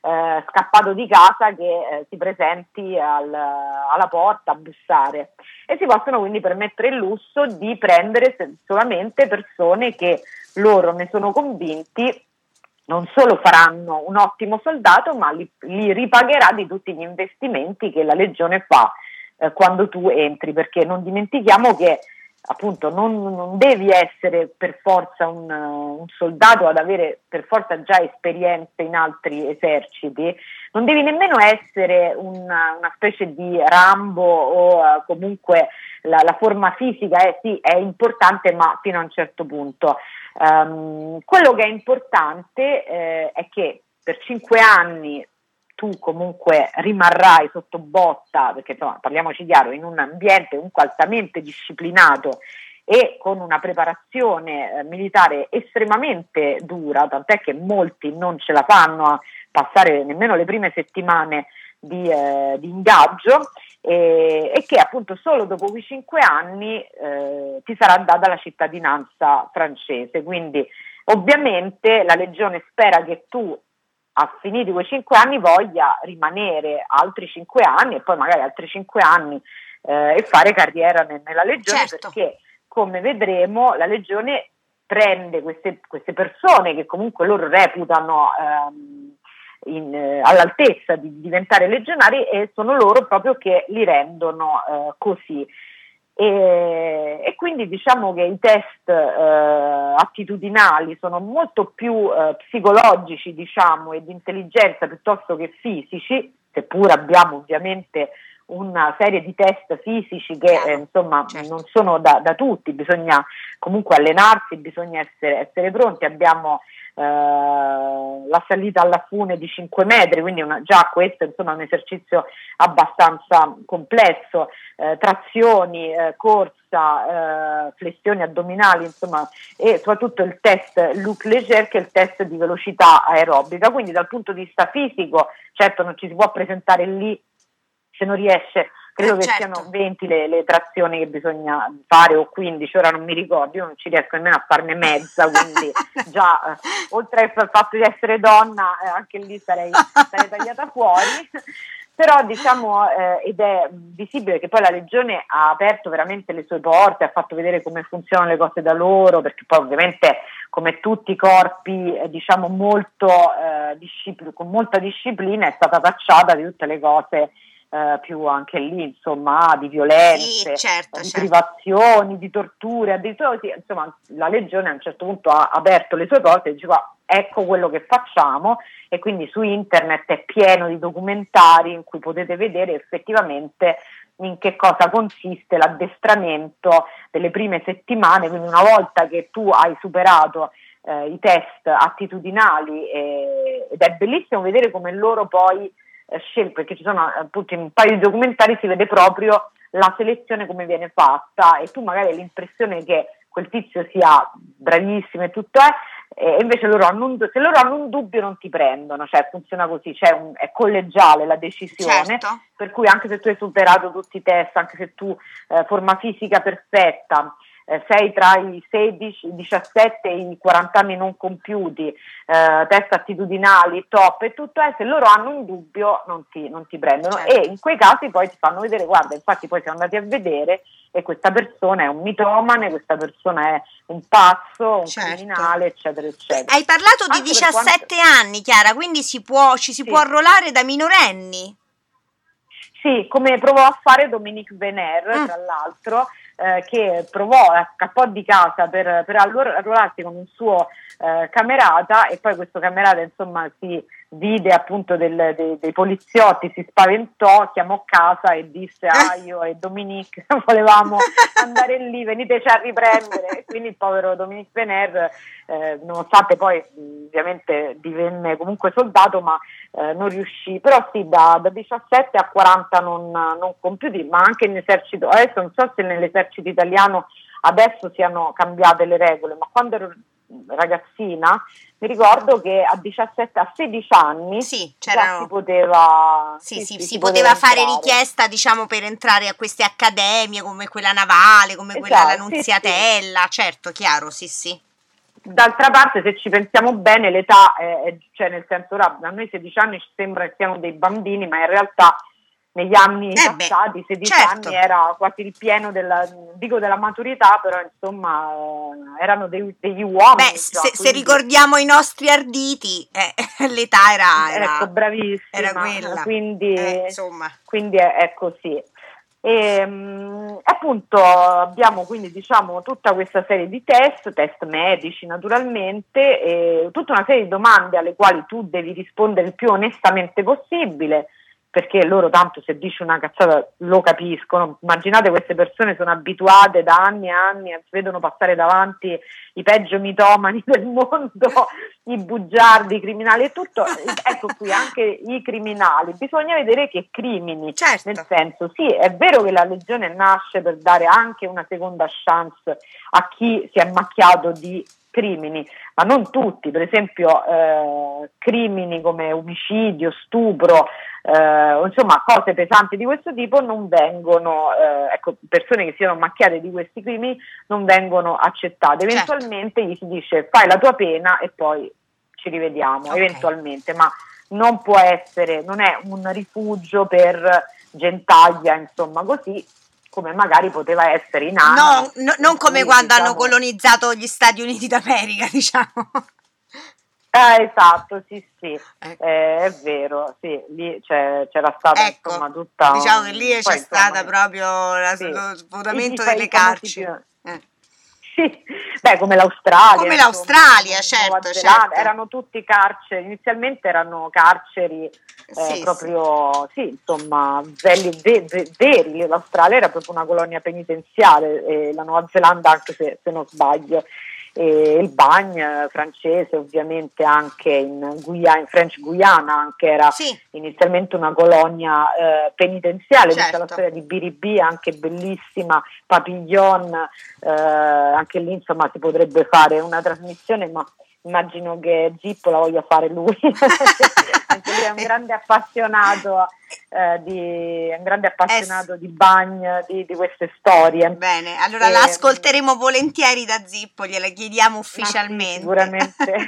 eh, scappato di casa che eh, si presenti al, alla porta a bussare, e si possono quindi permettere il lusso di prendere solamente persone che loro ne sono convinti non solo faranno un ottimo soldato, ma li, li ripagherà di tutti gli investimenti che la Legione fa eh, quando tu entri, perché non dimentichiamo che appunto non, non devi essere per forza un, un soldato ad avere per forza già esperienze in altri eserciti, non devi nemmeno essere una, una specie di Rambo o uh, comunque la, la forma fisica è, sì, è importante, ma fino a un certo punto. Um, quello che è importante eh, è che per cinque anni tu comunque rimarrai sotto botta, perché insomma, parliamoci chiaro, in un ambiente comunque altamente disciplinato e con una preparazione eh, militare estremamente dura, tant'è che molti non ce la fanno a passare nemmeno le prime settimane di, eh, di ingaggio, e, e che appunto solo dopo quei cinque anni eh, ti sarà data la cittadinanza francese. Quindi ovviamente la Legione spera che tu, a finiti quei cinque anni, voglia rimanere altri cinque anni e poi magari altri cinque anni eh, e fare carriera ne- nella Legione, certo. Perché come vedremo la Legione prende queste, queste persone che comunque loro reputano ehm, in, eh, all'altezza di diventare legionari, e sono loro proprio che li rendono eh, così. E, e quindi diciamo che i test eh, attitudinali sono molto più eh, psicologici, diciamo, e di intelligenza piuttosto che fisici, seppur abbiamo ovviamente una serie di test fisici che eh, insomma certo. non sono da, da tutti, bisogna comunque allenarsi, bisogna essere, essere pronti. Abbiamo eh, la salita alla fune di cinque metri, quindi una, già questo insomma è un esercizio abbastanza complesso, eh, trazioni, eh, corsa, eh, flessioni addominali, insomma, e soprattutto il test Luc Leger, che è il test di velocità aerobica. Quindi dal punto di vista fisico, certo non ci si può presentare lì se non riesce, credo eh, che certo. siano venti le, le trazioni che bisogna fare o quindici, ora non mi ricordo, io non ci riesco nemmeno a farne mezza, quindi già eh, oltre al fatto di essere donna eh, anche lì sarei, sarei tagliata fuori. Però diciamo eh, ed è visibile che poi la Legione ha aperto veramente le sue porte, ha fatto vedere come funzionano le cose da loro, perché poi ovviamente come tutti i corpi eh, diciamo molto eh, discipl- con molta disciplina è stata tacciata di tutte le cose eh, più anche lì insomma di violenze, sì, certo, di certo. privazioni, di torture, addirittura sì, insomma la Legione a un certo punto ha aperto le sue porte e diceva ecco quello che facciamo, e quindi su internet è pieno di documentari in cui potete vedere effettivamente in che cosa consiste l'addestramento delle prime settimane. Quindi una volta che tu hai superato eh, i test attitudinali eh, ed è bellissimo vedere come loro poi eh, scelgono, perché ci sono appunto in un paio di documentari si vede proprio la selezione come viene fatta, e tu magari hai l'impressione che quel tizio sia bravissimo e tutto è, e invece loro hanno un, se loro hanno un dubbio non ti prendono, cioè funziona così, cioè un, è collegiale la decisione, certo. Per cui anche se tu hai superato tutti i test, anche se tu eh, forma fisica perfetta, eh, sei tra i sedici, i diciassette e i quaranta anni non compiuti, eh, test attitudinali top e tutto è, se loro hanno un dubbio non ti, non ti prendono, certo. E in quei casi poi ti fanno vedere, guarda, infatti poi siamo andati a vedere e questa persona è un mitomane, questa persona è un pazzo, un certo. criminale, eccetera, eccetera. Hai parlato di Anche diciassette quanto... anni, Chiara, quindi si può, ci si sì. può arruolare da minorenni? Sì, come provò a fare Dominique Venner, mm. tra l'altro, eh, che provò, scappò di casa per, per arruolarsi con un suo eh, camerata, e poi questo camerata insomma si vide appunto del, dei, dei poliziotti, si spaventò, chiamò casa e disse ah io e Dominique volevamo andare lì, veniteci a riprendere, e quindi il povero Dominique Venner eh, nonostante poi ovviamente divenne comunque soldato, ma eh, non riuscì, però sì, da, da diciassette a quaranta non, non compiuti, ma anche in esercito, adesso non so se nell'esercito italiano adesso siano cambiate le regole, ma quando ero ragazzina mi ricordo che a diciassette a sedici anni sì, già si poteva sì, sì, sì, si, si poteva, poteva fare richiesta, diciamo, per entrare a queste accademie come quella navale, come esatto, quella la Nunziatella, sì, sì. certo, chiaro, sì sì. d'altra parte, se ci pensiamo bene, l'età è, è cioè nel senso, ora, a noi sedici anni ci sembra che siano dei bambini, ma in realtà negli anni Eh passati, beh, sedici certo. anni era quasi il pieno della, dico della maturità, però insomma eh, erano dei, degli uomini. Beh, già, se, se quindi, ricordiamo i nostri arditi, eh, l'età era, era, ecco, bravissima, era quella. quindi, Eh, insomma. quindi è, è così. E mh, appunto abbiamo quindi diciamo tutta questa serie di test, test medici naturalmente, e tutta una serie di domande alle quali tu devi rispondere il più onestamente possibile, perché loro tanto se dici una cazzata lo capiscono. Immaginate, queste persone sono abituate da anni e anni, vedono passare davanti i peggio mitomani del mondo, i bugiardi, i criminali e tutto. Ecco qui anche i criminali, bisogna vedere che crimini, Certo. nel senso, sì, è vero che la Legione nasce per dare anche una seconda chance a chi si è macchiato di crimini, ma non tutti. Per esempio eh, crimini come omicidio, stupro, eh, insomma cose pesanti di questo tipo non vengono, eh, ecco, persone che siano macchiate di questi crimini non vengono accettate. Certo. Eventualmente gli si dice fai la tua pena e poi ci rivediamo, Ok. eventualmente, ma non può essere, non è un rifugio per gentaglia, insomma, così come magari poteva essere in anni. No, no, non come cui, quando hanno diciamo, colonizzato gli Stati Uniti d'America, diciamo. Eh, esatto, sì, sì, Ecco. eh, è vero, sì, lì c'è, c'era stata Ecco, insomma tutta. diciamo che lì c'è poi, stata insomma, proprio la- sì. lo I- svuotamento i- delle i famosi carceri. più- Eh. Sì, beh, come l'Australia. Come insomma, l'Australia, Nuova certo, Zelanda, certo. erano tutti carceri, inizialmente erano carceri eh, Sì, proprio, sì, insomma, belli, ve- ve- veri. L'Australia era proprio una colonia penitenziale, e la Nuova Zelanda anche se, se non sbaglio. E il Bagne francese ovviamente anche in, Guyana, in French Guyana anche era sì, inizialmente una colonia eh, penitenziale. Certo. C'è la storia di Biribi, anche bellissima, Papillon, eh, anche lì insomma si potrebbe fare una trasmissione, ma immagino che Zippo la voglia fare lui. Anche lui è un grande appassionato eh, di è un grande appassionato Eh, di Bagne, di, di queste storie. bene, allora E- la ascolteremo volentieri da Zippo, gliela chiediamo Ma sì, ufficialmente. sicuramente.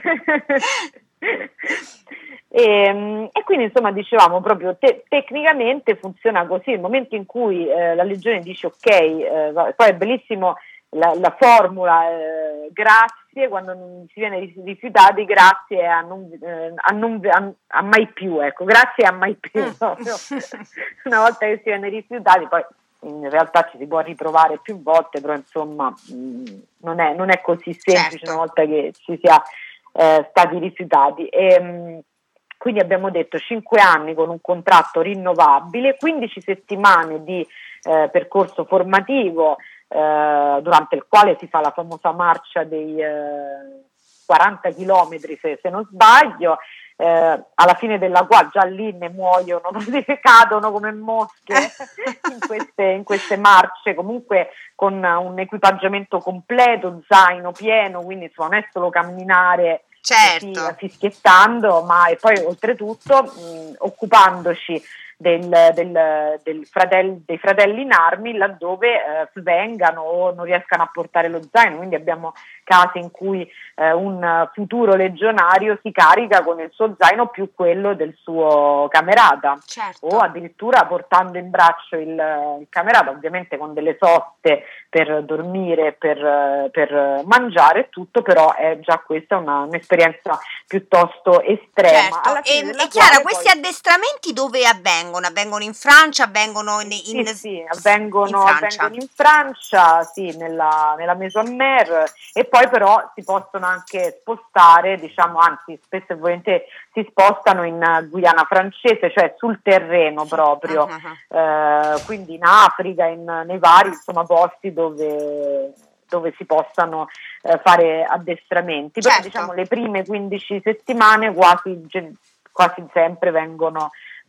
E, e quindi insomma dicevamo proprio te- tecnicamente funziona così. Il momento in cui eh, la Legione dice ok, eh, va- poi è bellissimo la, la formula eh, grazie, quando non si viene ris- rifiutati, grazie a, non, eh, a, non, a, a mai più, ecco, grazie a mai più. Mm. proprio. Una volta che si viene rifiutati, poi in realtà ci si può riprovare più volte, però insomma mh, non, è, non è così semplice. Certo. Una volta che ci sia eh, stati rifiutati. E, mh, quindi abbiamo detto cinque anni con un contratto rinnovabile, quindici settimane di eh, percorso formativo eh, durante il quale si fa la famosa marcia dei eh, quaranta chilometri se, se non sbaglio, eh, alla fine della quale già lì ne muoiono, cadono come mosche in queste, in queste marce, comunque con un equipaggiamento completo, zaino pieno, quindi insomma non è solo camminare Certo. così, fischiettando, ma e poi oltretutto mh, occupandoci del, del, del fratel- dei fratelli in armi laddove eh, svengano o non riescano a portare lo zaino. Quindi abbiamo casi in cui eh, un futuro legionario si carica con il suo zaino più quello del suo camerata, Certo. o addirittura portando in braccio il, il camerata, ovviamente con delle soste per dormire, per, per mangiare e tutto, però è già questa una, un'esperienza piuttosto estrema. Certo. alla fine E, della e Chiara, quale questi poi- addestramenti dove avvengono? Avvengono in Francia? Avvengono in, in, Sì, sì, avvengono in Francia? avvengono in Francia, sì, nella, nella Maison Mère, e poi però si possono anche spostare, diciamo, anzi spesso e volentieri si spostano in Guyana francese, cioè sul terreno proprio, Ah, ah, ah. eh, quindi in Africa, in, nei vari insomma, posti dove, dove si possano eh, fare addestramenti. Però Certo. diciamo le prime quindici settimane quasi, gen- quasi sempre vengono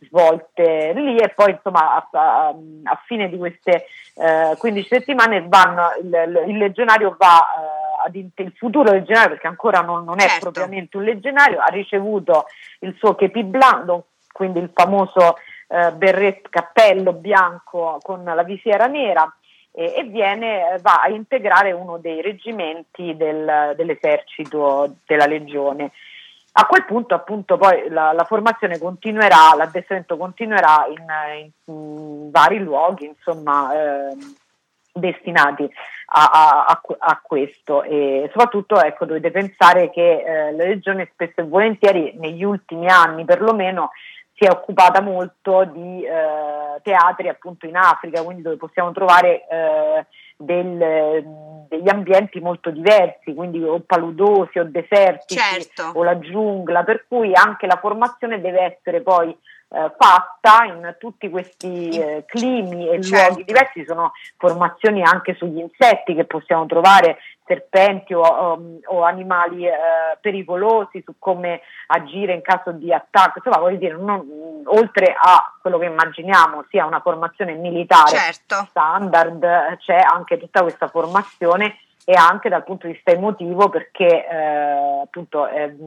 svolte lì, e poi insomma a, a, a fine di queste eh, quindici settimane vanno, il, il legionario va eh, ad int- il futuro legionario, perché ancora non, non è Certo. propriamente un legionario, ha ricevuto il suo képi blanc, quindi il famoso eh, berretto, cappello bianco con la visiera nera, e, e viene, va a integrare uno dei reggimenti del, dell'esercito della legione. A quel punto appunto poi la, la formazione continuerà, l'addestramento continuerà in, in, in vari luoghi, insomma, eh, destinati a, a, a questo, e soprattutto ecco, dovete pensare che eh, la Legione spesso e volentieri negli ultimi anni perlomeno si è occupata molto di eh, teatri appunto in Africa, quindi dove possiamo trovare eh, del, degli ambienti molto diversi, quindi o paludosi o desertici, certo, o la giungla, per cui anche la formazione deve essere poi Eh, fatta in tutti questi eh, climi e certo. luoghi diversi. Sono formazioni anche sugli insetti che possiamo trovare, serpenti o, o, o animali eh, pericolosi, su come agire in caso di attacco, insomma voglio dire, non, oltre a quello che immaginiamo sia una formazione militare certo. standard, c'è anche tutta questa formazione, e anche dal punto di vista emotivo, perché eh, appunto eh,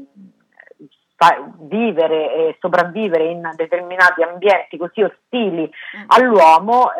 vivere e sopravvivere in determinati ambienti così ostili all'uomo,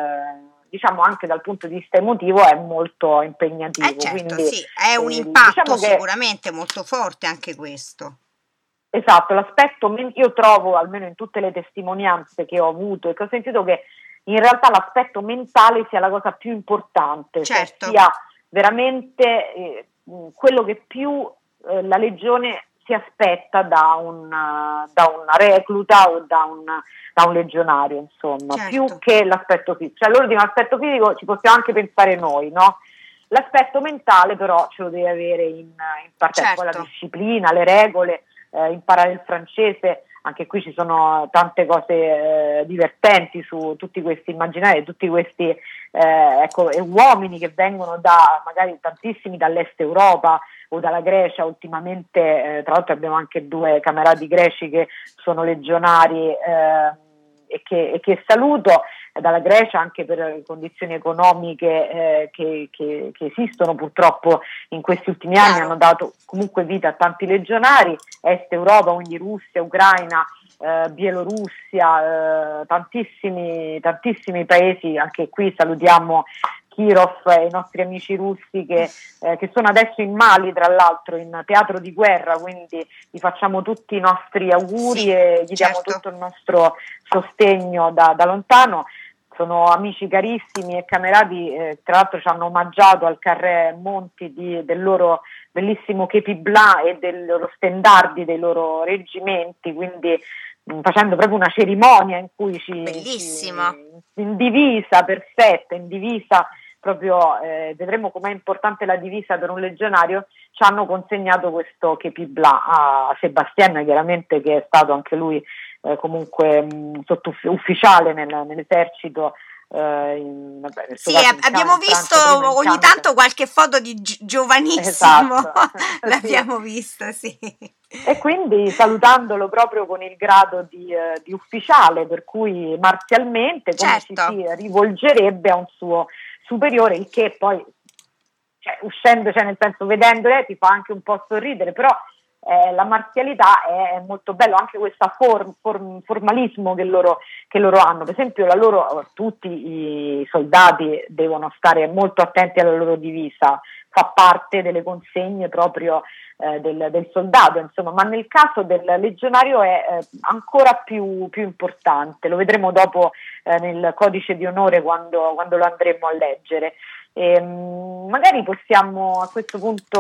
eh, diciamo anche dal punto di vista emotivo è molto impegnativo. Eh certo, quindi, sì, è un eh, impatto diciamo che, sicuramente molto forte anche questo. Esatto, l'aspetto, io trovo almeno in tutte le testimonianze che ho avuto e che ho sentito, che in realtà l'aspetto mentale sia la cosa più importante, certo. cioè sia veramente eh, quello che più eh, la legione si aspetta da una, da una recluta o da un, da un legionario, insomma, certo. più che l'aspetto fisico. Cioè loro dicono l'aspetto fisico ci possiamo anche pensare noi, no? L'aspetto mentale però ce lo deve avere in, in parte, certo. la disciplina, le regole, eh, imparare il francese. Anche qui ci sono tante cose eh, divertenti su tutti questi immaginari, tutti questi eh, ecco, uomini che vengono da magari tantissimi dall'est Europa o dalla Grecia. Ultimamente eh, tra l'altro abbiamo anche due camerati greci che sono legionari eh, e, che, e che saluto, eh, dalla Grecia, anche per le condizioni economiche eh, che, che, che esistono purtroppo in questi ultimi anni. Chiaro. Hanno dato comunque vita a tanti legionari. Est Europa, quindi Russia, Ucraina, eh, Bielorussia, eh, tantissimi, tantissimi paesi. Anche qui salutiamo Kirov e i nostri amici russi che, eh, che sono adesso in Mali, tra l'altro in teatro di guerra, quindi gli facciamo tutti i nostri auguri, sì, e gli certo. diamo tutto il nostro sostegno da, da lontano. Sono amici carissimi e camerati, eh, tra l'altro ci hanno omaggiato al Carré Monti di, del loro bellissimo Kepi Blanc e dei loro stendardi, dei loro reggimenti, quindi mh, facendo proprio una cerimonia in cui ci, Bellissima. ci in divisa perfetta, in divisa proprio, eh, vedremo com'è importante la divisa per un legionario. Ci hanno consegnato questo Kepi Blanc a Sébastien, chiaramente, che è stato anche lui eh, comunque mh, sottufficiale nel, nell'esercito. Eh, in, vabbè, nel suo sì, caso in abbiamo Francia, visto prima in ogni Canada. tanto qualche foto di gi- giovanissimo, Esatto. l'abbiamo Sì. visto, sì. E quindi salutandolo proprio con il grado di, eh, di ufficiale, per cui marzialmente, come Certo. ci si rivolgerebbe a un suo superiore, il che poi, cioè, uscendo, cioè nel senso vedendole, ti fa anche un po' sorridere, però eh, la marzialità è, è molto bello, anche questo form, form, formalismo che loro, che loro hanno. Per esempio la loro, tutti i soldati devono stare molto attenti alla loro divisa, fa parte delle consegne proprio eh, del, del soldato, insomma, ma nel caso del legionario è eh, ancora più, più importante. Lo vedremo dopo eh, nel codice di onore quando, quando lo andremo a leggere. E, mh, magari possiamo a questo punto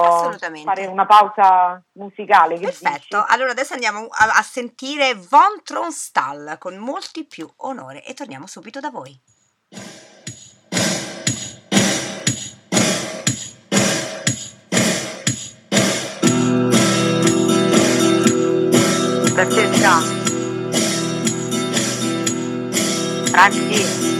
fare una pausa musicale. Che Perfetto, dici? allora adesso andiamo a, a sentire Von Tronstal con molti più onore e torniamo subito da voi. Francesca, Franci.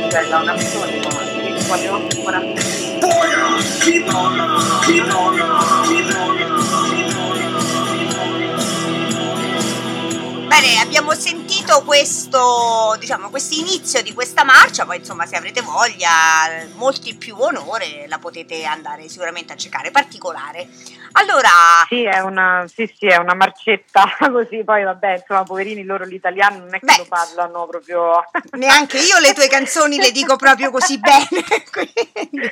cioè da una canzone ma alle otto e quarantasette. Bene, abbiamo sentito questo, diciamo, questo inizio di questa marcia, poi insomma se avrete voglia, molti più onore, la potete andare sicuramente a cercare, particolare. Allora... Sì, è una, sì, sì, è una marcetta così, poi vabbè, insomma, poverini loro l'italiano non è che Beh, lo parlano proprio... Neanche io le tue canzoni le dico proprio così bene, quindi...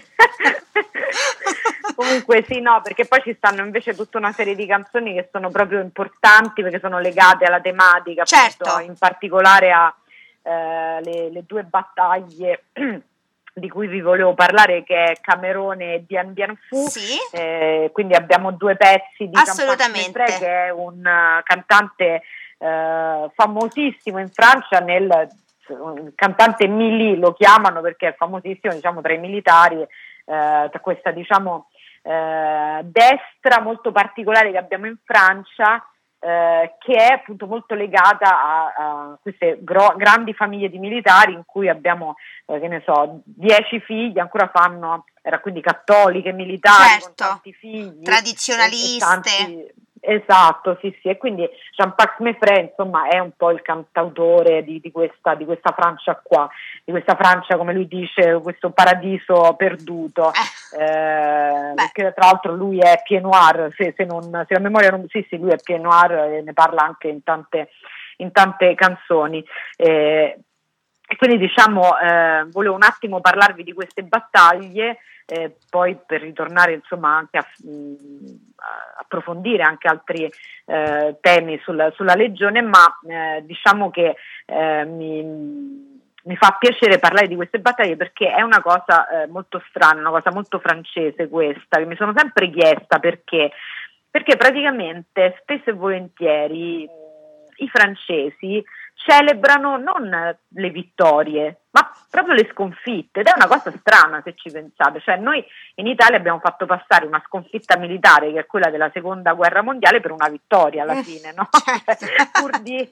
Comunque sì, no, perché poi ci stanno invece tutta una serie di canzoni che sono proprio importanti perché sono legate alla tematica, certo. appunto, in particolare a eh, le, le due battaglie di cui vi volevo parlare, che è Camerone e Dien Bien Phu. Sì. Eh, quindi abbiamo due pezzi di Assolutamente. Jean-Paul Maistre, che è un uh, cantante uh, famosissimo in Francia, nel un cantante Mili lo chiamano perché è famosissimo, diciamo, tra i militari, uh, tra questa, diciamo, uh, destra molto particolare che abbiamo in Francia, Uh, che è appunto molto legata a, a queste gro- grandi famiglie di militari in cui abbiamo, uh, che ne so, dieci figli, ancora fanno, era quindi cattoliche, militari, certo. con tanti figli. Tradizionaliste. E, e tanti, esatto, sì, sì, e quindi Jean-Paul Maistre, insomma, è un po' il cantautore di, di, questa, di questa Francia qua, di questa Francia, come lui dice, questo paradiso perduto, eh, eh, perché tra l'altro lui è Pied Noir, se, se, non, se la memoria non... sì, sì, lui è Pied Noir e ne parla anche in tante, in tante canzoni. Eh, e quindi diciamo, eh, volevo un attimo parlarvi di queste battaglie, eh, poi per ritornare insomma anche a, mh, a approfondire anche altri eh, temi sul, sulla Legione, ma eh, diciamo che eh, mi, mi fa piacere parlare di queste battaglie perché è una cosa eh, molto strana, una cosa molto francese questa, che mi sono sempre chiesta perché, perché praticamente spesso e volentieri mh, i francesi celebrano non le vittorie, ma proprio le sconfitte, ed è una cosa strana se ci pensate, cioè noi in Italia abbiamo fatto passare una sconfitta militare che è quella della seconda guerra mondiale per una vittoria alla fine, no? Certo. Pur di,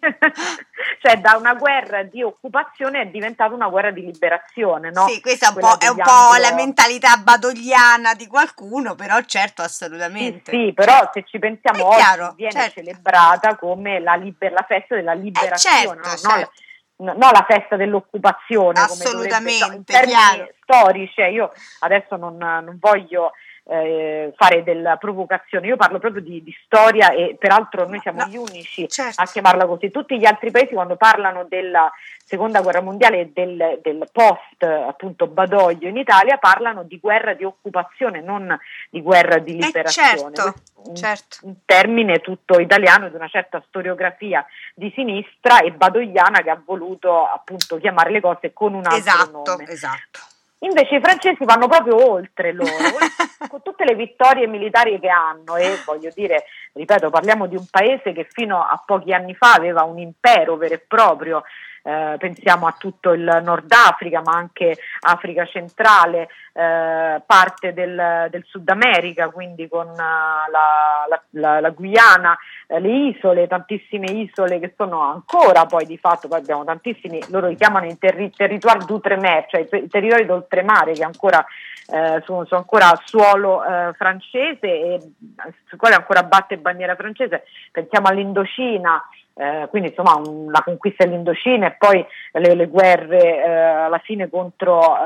cioè da una guerra di occupazione è diventata una guerra di liberazione, no? Sì, questa è un, Quella po', è un degli po' anglo... la mentalità badogliana di qualcuno, però certo, assolutamente. Sì, sì, però se ci pensiamo oggi chiaro, viene certo. celebrata come la, liber- la festa della liberazione, eh, certo, no? certo. No, no la festa dell'occupazione, assolutamente, come dovrebbe, no, in termini chiaro. storici, cioè io adesso non, non voglio eh, fare della provocazione, io parlo proprio di, di storia e peraltro noi siamo no, gli unici certo. a chiamarla così. Tutti gli altri paesi quando parlano della seconda guerra mondiale e del, del post appunto Badoglio in Italia parlano di guerra di occupazione, non di guerra di liberazione. Eh certo, un, certo. un termine tutto italiano di una certa storiografia di sinistra e badogliana che ha voluto appunto chiamare le cose con un altro esatto, nome. Esatto. Invece i francesi vanno proprio oltre loro, con tutte le vittorie militari che hanno, e voglio dire, ripeto, parliamo di un paese che fino a pochi anni fa aveva un impero vero e proprio. Eh, pensiamo a tutto il Nord Africa, ma anche Africa centrale, eh, parte del, del Sud America, quindi con uh, la, la, la, la Guyana, eh, le isole, tantissime isole che sono ancora poi di fatto, poi abbiamo tantissimi, loro li chiamano i terri, territori d'outre-mer, cioè i, i territori d'oltremare che ancora eh, sono, sono ancora suolo eh, francese e su quale ancora batte bandiera francese. Pensiamo all'Indocina. Eh, quindi insomma un, la conquista dell'Indocina e poi le, le guerre eh, alla fine contro,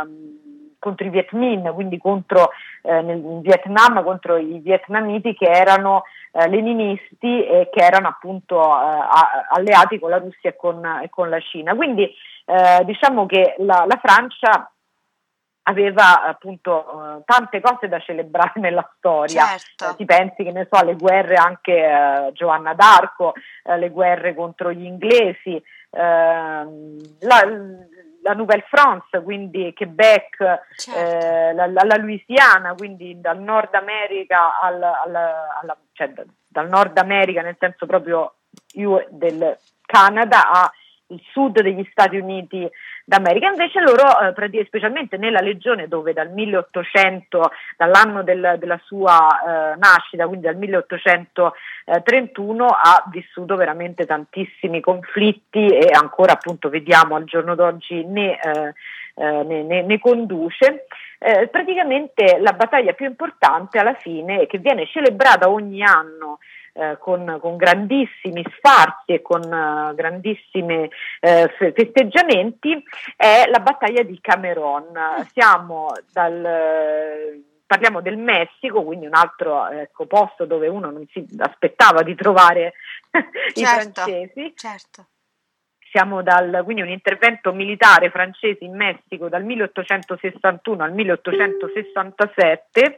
eh, contro i Viet Minh, quindi contro eh, nel in Vietnam contro i vietnamiti che erano eh, leninisti e che erano appunto eh, a, alleati con la Russia e con, e con la Cina. Quindi eh, diciamo che la, la Francia aveva appunto uh, tante cose da celebrare nella storia. Certo. Eh, si pensi, che ne so, alle guerre anche uh, Giovanna d'Arco, uh, le guerre contro gli inglesi, uh, la, la Nouvelle France, quindi Quebec, certo. eh, la, la, la Louisiana, quindi dal Nord America al, al, alla, cioè dal Nord America nel senso proprio del Canada a il sud degli Stati Uniti d'America. Invece loro, eh, specialmente nella legione dove dal milleottocento, dall'anno del, della sua eh, nascita, quindi dal milleottocentotrentuno, ha vissuto veramente tantissimi conflitti e ancora appunto vediamo al giorno d'oggi ne, eh, eh, ne, ne, ne conduce. Eh, praticamente la battaglia più importante alla fine, che viene celebrata ogni anno Eh, con, con grandissimi sfarzi e con uh, grandissimi eh, festeggiamenti, è la battaglia di Cameron. Siamo dal, eh, parliamo del Messico, quindi un altro ecco, posto dove uno non si aspettava di trovare i certo, francesi. Certo. Siamo dal, quindi un intervento militare francese in Messico dal milleottocentosessantuno al milleottocentosessantasette,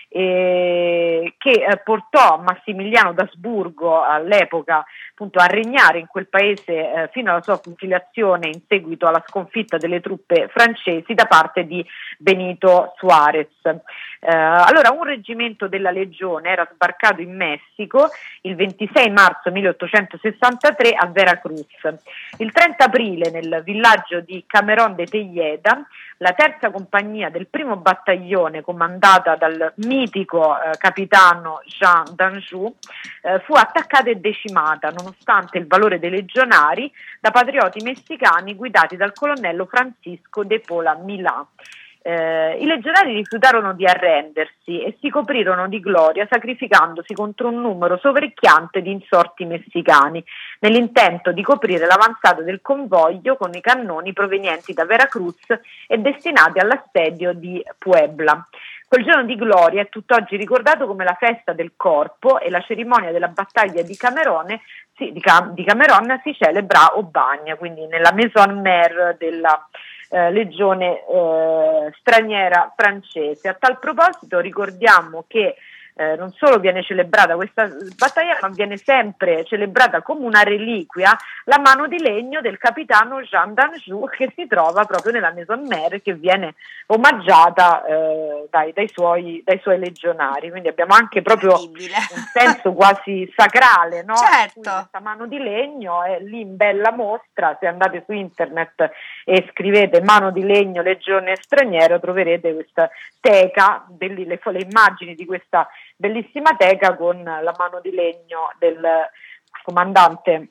Eh, che eh, portò Massimiliano d'Asburgo all'epoca appunto a regnare in quel paese eh, fino alla sua fucilazione in seguito alla sconfitta delle truppe francesi da parte di Benito Suárez. Eh, allora un reggimento della legione era sbarcato in Messico il ventisei marzo milleottocentosessantatré a Veracruz. Il trenta aprile nel villaggio di Cameron de Telleda la terza compagnia del primo battaglione, comandata dal mitico eh, capitano Jean d'Anjou, eh, fu attaccata e decimata, nonostante il valore dei legionari, da patrioti messicani guidati dal colonnello Francisco de Paula Milá. Eh, I legionari rifiutarono di arrendersi e si coprirono di gloria sacrificandosi contro un numero soverchiante di insorti messicani, nell'intento di coprire l'avanzata del convoglio con i cannoni provenienti da Veracruz e destinati all'assedio di Puebla. Quel giorno di gloria è tutt'oggi ricordato come la festa del corpo e la cerimonia della battaglia di Camerone si, di, Cam, di Cameron si celebra a Aubagne, quindi nella Maison Mère della eh, legione eh, straniera francese. A tal proposito ricordiamo che Eh, non solo viene celebrata questa battaglia, ma viene sempre celebrata come una reliquia la mano di legno del capitano Jean d'Anjou, che si trova proprio nella Maison Mère, che viene omaggiata eh, dai, dai, suoi, dai suoi legionari. Quindi abbiamo anche proprio Incredibile. un senso quasi sacrale, no? Certo. Questa mano di legno è lì in bella mostra. Se andate su internet e scrivete mano di legno legione straniera, troverete questa teca, delle, le, le immagini di questa bellissima teca con la mano di legno del comandante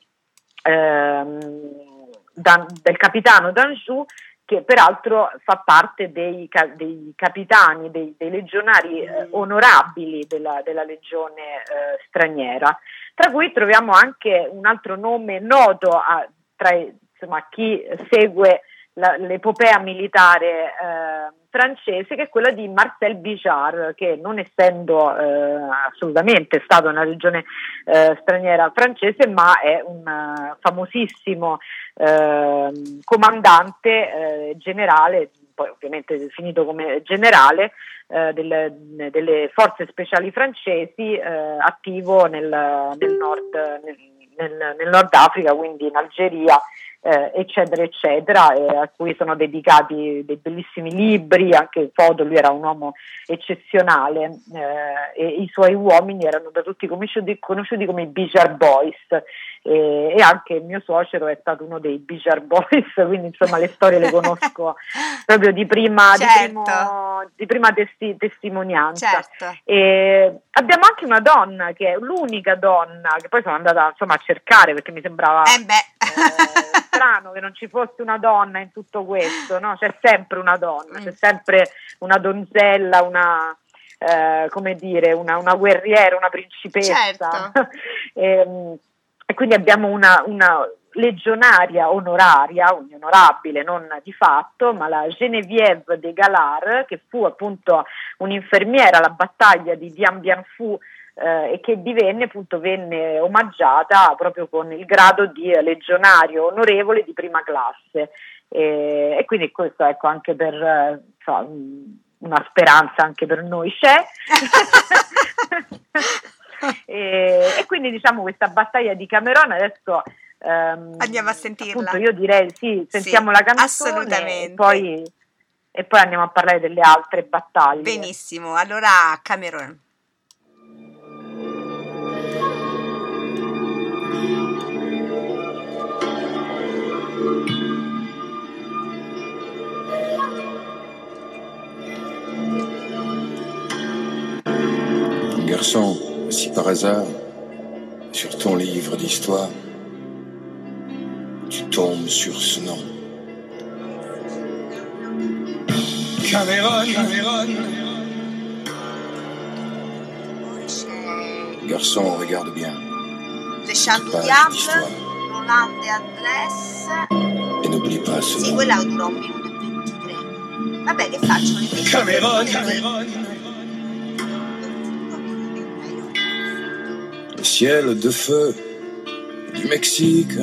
ehm, Dan, del capitano d'Anjou, che peraltro fa parte dei, dei capitani, dei, dei legionari eh, onorabili della, della legione eh, straniera, tra cui troviamo anche un altro nome noto a, tra insomma, chi segue la, l'epopea militare eh, francese, che è quella di Marcel Bichard, che non essendo eh, assolutamente stato nella legione eh, straniera francese, ma è un uh, famosissimo eh, comandante eh, generale, poi ovviamente finito come generale eh, delle, delle forze speciali francesi, eh, attivo nel, nel, nord, nel, nel, nel Nord Africa, quindi in Algeria, Eh, eccetera eccetera, eh, a cui sono dedicati dei bellissimi libri, anche foto. Lui era un uomo eccezionale eh, e i suoi uomini erano da tutti conosciuti, conosciuti come i Bichard Boys, eh, e anche il mio suocero è stato uno dei Bichard Boys, quindi insomma le storie le conosco proprio di prima, certo. di primo, di prima testi, testimonianza. Certo. E abbiamo anche una donna che è l'unica donna che poi sono andata insomma a cercare, perché mi sembrava eh beh. eh, strano che non ci fosse una donna in tutto questo, no? C'è sempre una donna, c'è sempre una donzella, una eh, come dire, una, una guerriera, una principessa. Certo. e, e quindi abbiamo una, una legionaria onoraria, onorabile, non di fatto, ma la Geneviève de Galard, che fu appunto un'infermiera alla battaglia di Dien Bien Phu, eh, e che divenne appunto venne omaggiata proprio con il grado di legionario onorevole di prima classe, e, e quindi questo ecco anche per eh, so, una speranza anche per noi c'è. e, e quindi diciamo questa battaglia di Cameron adesso Um, andiamo a sentirla. Appunto, io direi sì, sentiamo sì, la canzone assolutamente. E poi, e poi andiamo a parlare delle altre battaglie. Benissimo, allora Cameron. Garçon, si par hasard, sur ton livre d'histoire, tu tombes sur ce nom. Cameron, Cameron. Garçon, regarde bien. Le Chant du Page Diable, d'histoire. Roland de Andrés. Et n'oublie pas ce Sì, nom. quella dura un minuto e ventitré. Vabbè, che faccio? Le metto- Cameron, le- Cameron. Le ciel de feu du Mexique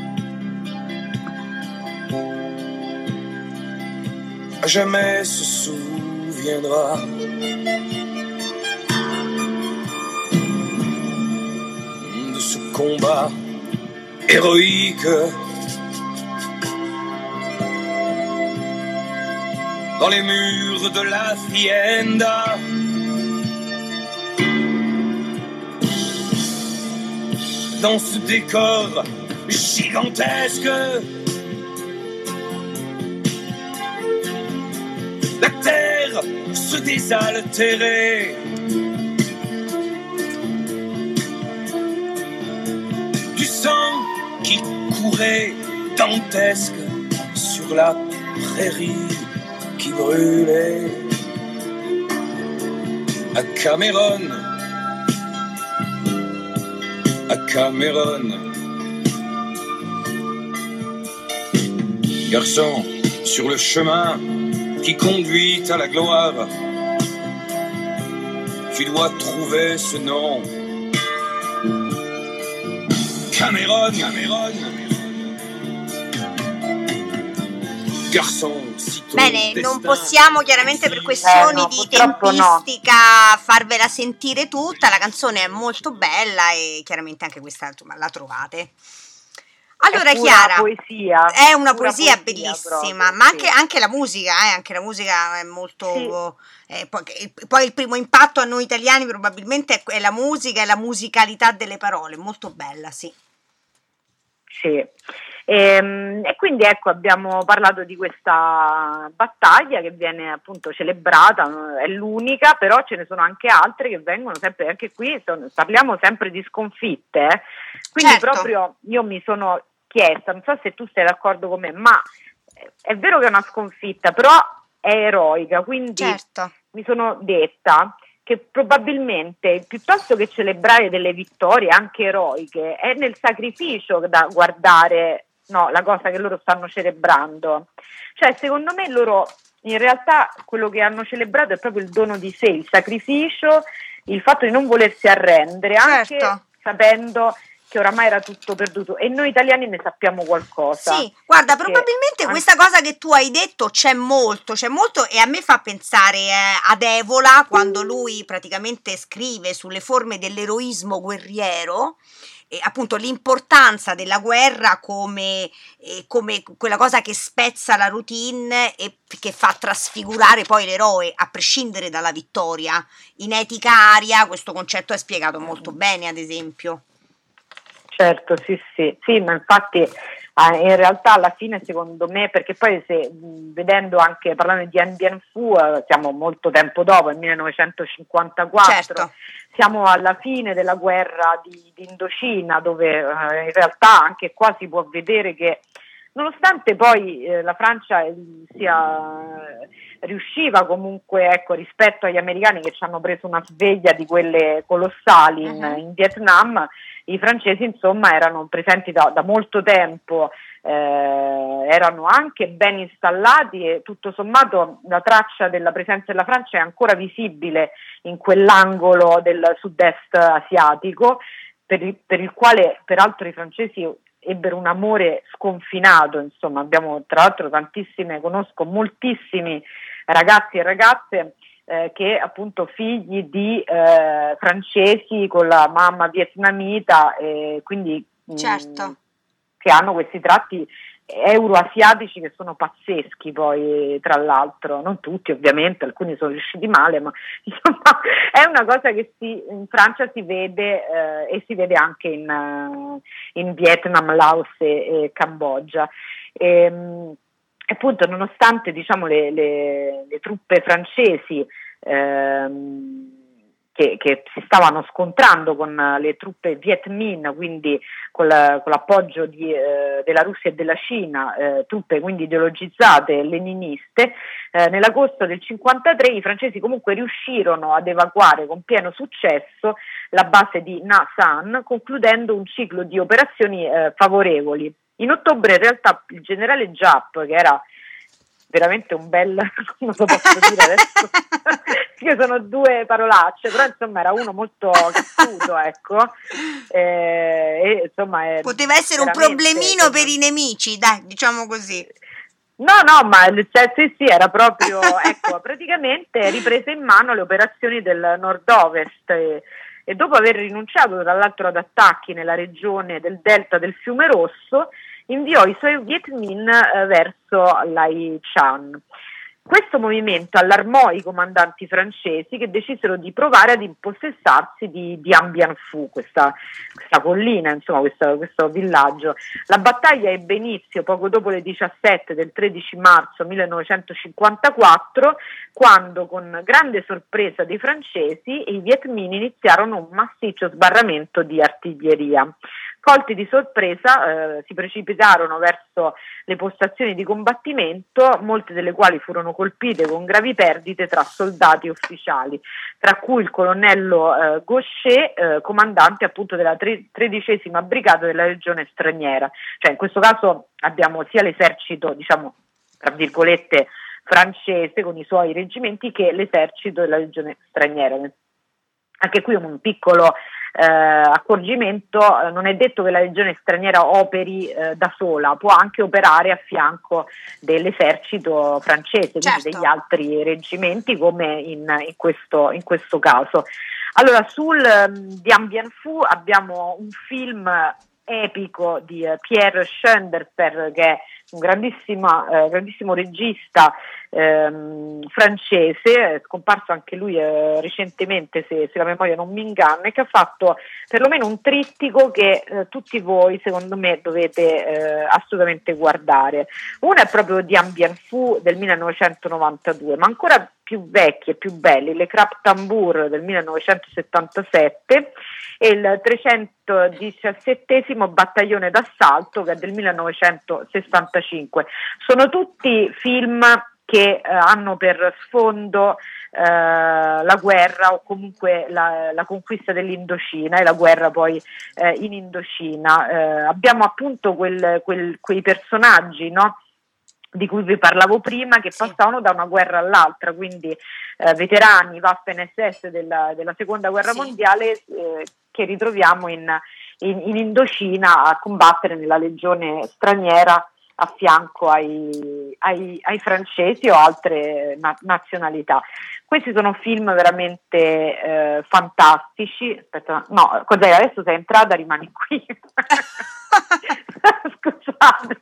à jamais se souviendra de ce combat héroïque dans les murs de la Hacienda. Dans ce décor gigantesque, la terre se désaltérait. Du sang qui courait dantesque sur la prairie qui brûlait. À Cameron, à Cameron. Garçon, sur le chemin qui conduit à la gloire, tu dois trouver ce nom. Cameron, Cameron. Garçon, si ton Bene, destin non possiamo chiaramente per questioni Eh, no, di purtroppo no. tempistica farvela sentire tutta, la canzone è molto bella e chiaramente anche questa insomma la trovate. Allora È pura Chiara, poesia, è una pura poesia, poesia bellissima, proprio, ma sì. anche, anche la musica, eh, anche la musica è molto... eh, poi, poi il primo impatto a noi italiani probabilmente è, è la musica e la musicalità delle parole, molto bella, sì. Sì. Ehm, E, quindi ecco, abbiamo parlato di questa battaglia che viene appunto celebrata, è l'unica, però ce ne sono anche altre che vengono sempre, anche qui sono- parliamo sempre di sconfitte, eh. Quindi Certo. proprio io mi sono chiesta, non so se tu sei d'accordo con me, ma è vero che è una sconfitta, però è eroica, quindi Certo. mi sono detta che probabilmente piuttosto che celebrare delle vittorie anche eroiche è nel sacrificio da guardare, no, la cosa che loro stanno celebrando. Cioè, secondo me loro in realtà quello che hanno celebrato è proprio il dono di sé, il sacrificio, il fatto di non volersi arrendere, anche Certo. sapendo che oramai era tutto perduto, e noi italiani ne sappiamo qualcosa. Sì, guarda, Perché probabilmente anche- questa cosa che tu hai detto c'è molto, c'è molto e a me fa pensare eh, ad Evola quando lui praticamente scrive sulle forme dell'eroismo guerriero, e appunto l'importanza della guerra come, eh, come quella cosa che spezza la routine e che fa trasfigurare poi l'eroe a prescindere dalla vittoria. In Etica Aria questo concetto è spiegato molto bene, ad esempio. Certo, sì, sì, sì, ma infatti eh, in realtà alla fine secondo me, perché poi se mh, vedendo anche, parlando di Dien Bien Phu, eh, siamo molto tempo dopo, nel millenovecentocinquantaquattro, Certo. siamo alla fine della guerra di, di Indocina, dove eh, in realtà anche qua si può vedere che nonostante poi eh, la Francia eh, sia riusciva comunque, ecco, rispetto agli americani che ci hanno preso una sveglia di quelle colossali in, Mhm. in Vietnam, i francesi insomma erano presenti da, da molto tempo, eh, erano anche ben installati e tutto sommato la traccia della presenza della Francia è ancora visibile in quell'angolo del sud-est asiatico, per il, per il quale peraltro i francesi ebbero un amore sconfinato, insomma abbiamo tra l'altro tantissime, conosco moltissimi ragazzi e ragazze eh, che appunto figli di eh, francesi con la mamma vietnamita, e quindi mh, Certo. che hanno questi tratti euroasiatici che sono pazzeschi poi, tra l'altro, non tutti ovviamente, alcuni sono riusciti male, ma insomma è una cosa che si, in Francia si vede eh, e si vede anche in, uh, in Vietnam, Laos e, e Cambogia. E, mh, appunto nonostante diciamo le, le, le truppe francesi ehm, che, che si stavano scontrando con le truppe Viet Minh, quindi con, la, con l'appoggio di, eh, della Russia e della Cina, eh, truppe quindi ideologizzate leniniste. Eh, nell'agosto del cinquantatré i francesi comunque riuscirono ad evacuare con pieno successo la base di Na San, concludendo un ciclo di operazioni eh, favorevoli. In ottobre in realtà il generale Giap, che era veramente un bel, come lo posso dire adesso, che sono due parolacce, però insomma era uno molto cattuto, ecco, eh, e insomma poteva essere un problemino per i nemici, dai, diciamo così. No, no, ma cioè, sì, sì, era proprio, ecco, praticamente riprese in mano le operazioni del nord-ovest e, e dopo aver rinunciato tra l'altro ad attacchi nella regione del delta del Fiume Rosso, inviò i suoi Viet Minh eh, verso Lai Chan. Questo movimento allarmò i comandanti francesi, che decisero di provare ad impossessarsi di Dien Bien Phu, questa, questa collina, insomma questo, questo villaggio. La battaglia ebbe inizio poco dopo le diciassette del tredici marzo millenovecentocinquantaquattro, quando con grande sorpresa dei francesi i Viet Minh iniziarono un massiccio sbarramento di artiglieria. Colti di sorpresa eh, si precipitarono verso le postazioni di combattimento, molte delle quali furono colpite con gravi perdite tra soldati e ufficiali, tra cui il colonnello eh, Gaucher, eh, comandante appunto della tre- tredicesima brigata della legione straniera. Cioè in questo caso abbiamo sia l'esercito, diciamo, tra virgolette, francese con i suoi reggimenti, che l'esercito della legione straniera. Anche qui un piccolo Eh, accorgimento, eh, non è detto che la legione straniera operi eh, da sola, può anche operare a fianco dell'esercito francese, certo, quindi degli altri reggimenti, come in, in, questo, in questo caso. Allora, sul um, Dien Bien Phu abbiamo un film epico di uh, Pierre Schoenderfer, che è un grandissimo, eh, grandissimo regista ehm, francese, è scomparso anche lui eh, recentemente, se, se la memoria non mi inganna, e che ha fatto perlomeno un trittico che eh, tutti voi secondo me dovete eh, assolutamente guardare. Uno è proprio Dien Bien Phu del millenovecentonovantadue, ma ancora più vecchi e più belli, Le Crap Tambour del millenovecentosettantasette e il trecentodiciassettesimo Battaglione d'assalto, che è del millenovecentosessantacinque. Sono tutti film che eh, hanno per sfondo eh, la guerra, o comunque la, la conquista dell'Indocina e la guerra poi eh, in Indocina. Eh, abbiamo appunto quel, quel, quei personaggi, no? Di cui vi parlavo prima, che sì, passavano da una guerra all'altra, quindi eh, veterani Waffen S S della, della seconda guerra sì, mondiale, eh, che ritroviamo in, in, in Indocina a combattere nella legione straniera a fianco ai, ai, ai francesi o altre na- nazionalità. Questi sono film veramente eh, fantastici. Aspetta, no, cos'è? Adesso sei entrata, rimani qui. Scusate.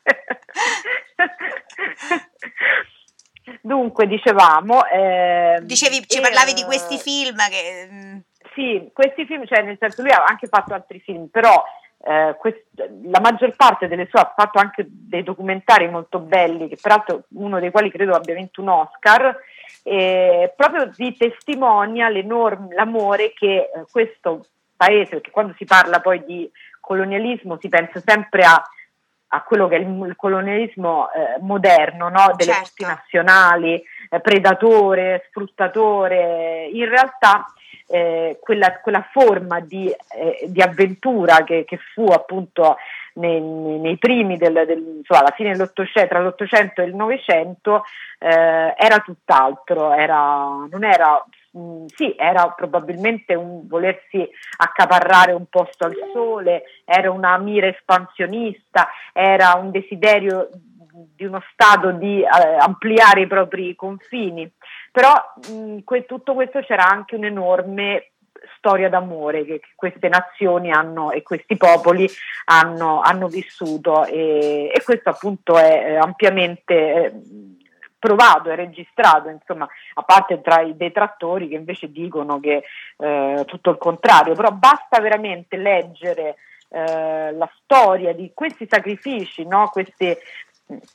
Dunque, dicevamo... Eh, Dicevi, ci eh, parlavi di questi film che... Sì, questi film, cioè nel senso lui ha anche fatto altri film, però eh, quest- la maggior parte delle sue ha fatto anche dei documentari molto belli, che peraltro uno dei quali credo abbia vinto un Oscar, e proprio vi testimonia l'enorme, l'amore che eh, questo paese, perché quando si parla poi di colonialismo si pensa sempre a, a quello che è il, il colonialismo eh, moderno, no? Delle certo, multinazionali, eh, predatore, sfruttatore. In realtà eh, quella, quella forma di, eh, di avventura che, che fu appunto nei, nei primi del, del insomma, alla fine dell'Ottocento, tra l'Ottocento e il Novecento, eh, era tutt'altro, era, non era mh, sì, era probabilmente un volersi accaparrare un posto al sole, era una mira espansionista, era un desiderio di uno Stato di eh, ampliare i propri confini, però mh, que- tutto questo c'era anche un'enorme storia d'amore che, che queste nazioni hanno e questi popoli hanno, hanno vissuto, e, e questo appunto è ampiamente eh, provato e registrato, insomma, a parte tra i detrattori che invece dicono che eh, tutto il contrario, però basta veramente leggere eh, la storia di questi sacrifici, no? Questi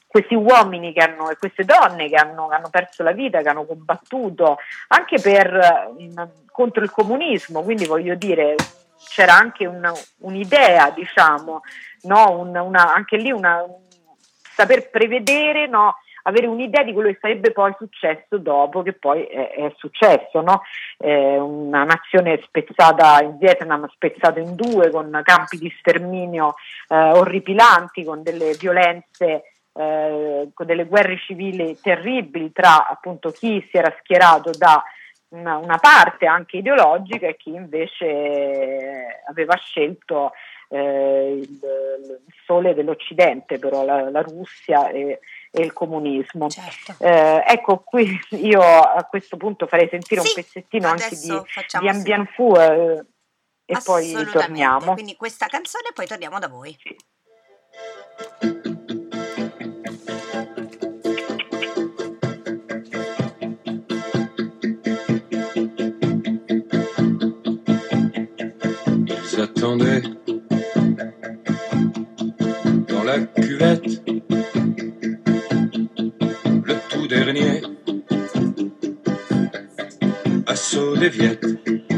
questi uomini che hanno, e queste donne che hanno, hanno perso la vita, che hanno combattuto anche per, in, contro il comunismo, quindi voglio dire c'era anche una, un'idea, diciamo, no? un, una, anche lì una, un saper prevedere, no? Avere un'idea di quello che sarebbe poi successo dopo, che poi è, è successo, no? Eh, una nazione spezzata in Vietnam, spezzata in due, con campi di sterminio eh, orripilanti, con delle violenze, eh, con delle guerre civili terribili tra appunto chi si era schierato da una, una parte anche ideologica e chi invece aveva scelto eh, il, il sole dell'Occidente, però la, la Russia e e il comunismo. Certo. Eh, ecco, qui io a questo punto farei sentire sì, un pezzettino anche di, di Am Bien Phu eh, e poi torniamo. Quindi questa canzone e poi torniamo da voi. Sì. Ils attendaient dans la cuvette dernier assaut des Viettes.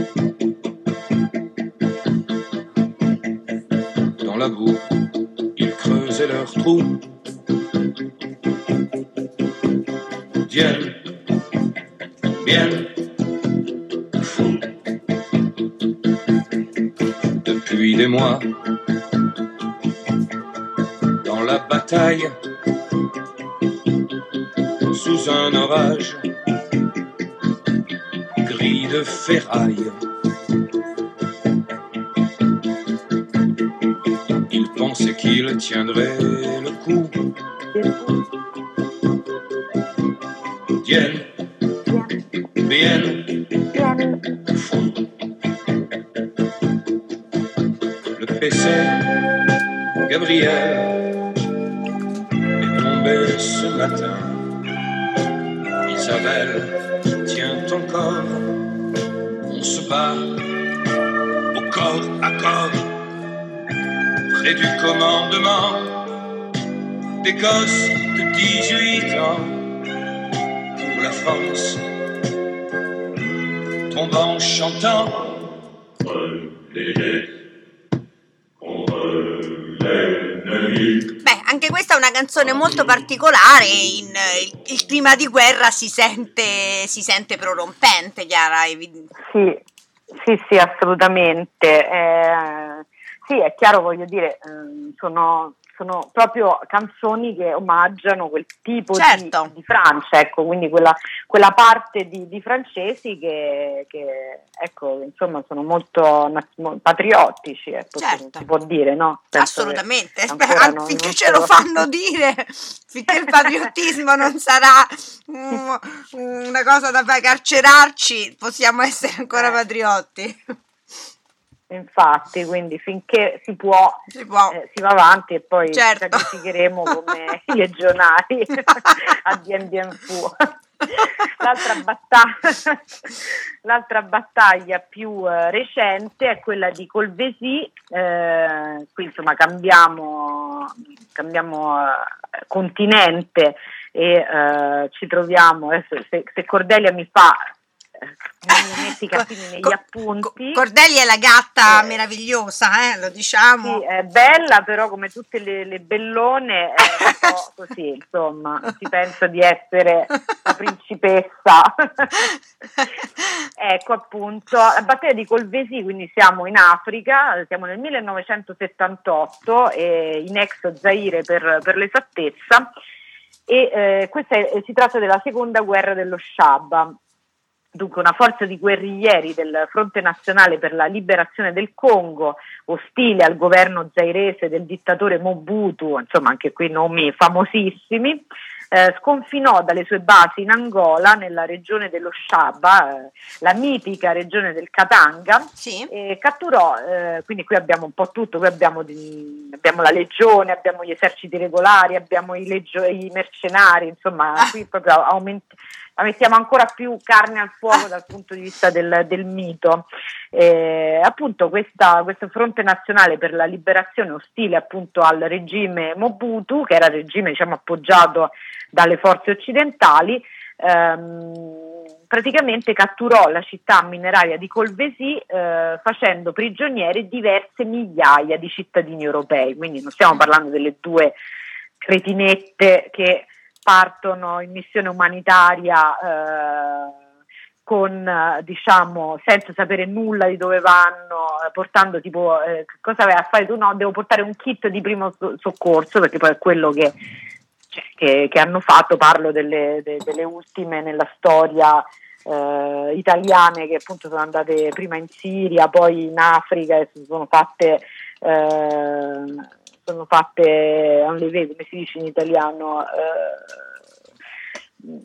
Dans la boue, ils creusaient leurs trous. Bien, bien fou. Depuis des mois, dans la bataille, sous un orage gris de ferraille, il pensait qu'il tiendrait le coup. Bien, bien fou. Le P C Gabriel est tombé ce matin. Isabelle tient encore, on se bat au corps à corps, près du commandement, des gosses de dix-huit ans, pour la France, tombe en chantant. Beh, anche questa è una canzone molto particolare, in, il, il clima di guerra si sente, si sente prorompente, Chiara. Sì, sì, sì, assolutamente. Eh, sì, è chiaro, voglio dire, eh, sono, sono proprio canzoni che omaggiano quel tipo certo. di, di Francia, ecco, quindi quella, quella parte di, di francesi che, che, ecco, insomma, sono molto patriottici, ecco, certo. si può dire, no? Penso assolutamente, non, finché non ce lo fanno dire, finché il patriottismo non sarà um, una cosa da carcerarci, possiamo essere ancora eh. patriotti. Infatti, quindi finché si può, si, può. Eh, si va avanti e poi certo. ci sacrificheremo come i legionari a Dien Bien Phu. L'altra battaglia, l'altra battaglia più eh, recente è quella di Colvesi, eh, qui insomma cambiamo, cambiamo eh, continente e eh, ci troviamo, eh, se, se Cordelia mi fa mi metti i cattivi negli Co- appunti. Cordelia è la gatta eh, meravigliosa, eh, lo diciamo. Sì, è bella, però come tutte le, le bellone è un po' così, insomma, si pensa di essere la principessa. Ecco appunto, la battaglia di Colvesi, quindi siamo in Africa, siamo nel millenovecentosettantotto, eh, in ex Zaire per, per l'esattezza, e eh, questa è, si tratta della seconda guerra dello Shaba. Dunque una forza di guerriglieri del Fronte Nazionale per la Liberazione del Congo, ostile al governo zairese del dittatore Mobutu, insomma anche qui nomi famosissimi, eh, sconfinò dalle sue basi in Angola, nella regione dello Shaba, eh, la mitica regione del Katanga, sì. e catturò, eh, quindi qui abbiamo un po' tutto, qui abbiamo, di, abbiamo la legione, abbiamo gli eserciti regolari, abbiamo i, legio, i mercenari, insomma Ah. qui proprio aumenta, mettiamo ancora più carne al fuoco dal punto di vista del, del mito. Eh, appunto questa, questo fronte nazionale per la liberazione ostile appunto al regime Mobutu, che era il regime diciamo appoggiato dalle forze occidentali, ehm, praticamente catturò la città mineraria di Kolwezi eh, facendo prigionieri diverse migliaia di cittadini europei, quindi non stiamo parlando delle due cretinette che partono in missione umanitaria eh, con eh, diciamo senza sapere nulla di dove vanno, eh, portando tipo eh, cosa vai a fare tu? No, devo portare un kit di primo so- soccorso, perché poi è quello che, cioè, che, che hanno fatto. Parlo delle, de, delle ultime nella storia eh, italiane, che appunto sono andate prima in Siria, poi in Africa, e si sono fatte eh, sono fatte, non le vedo come si dice in italiano, eh,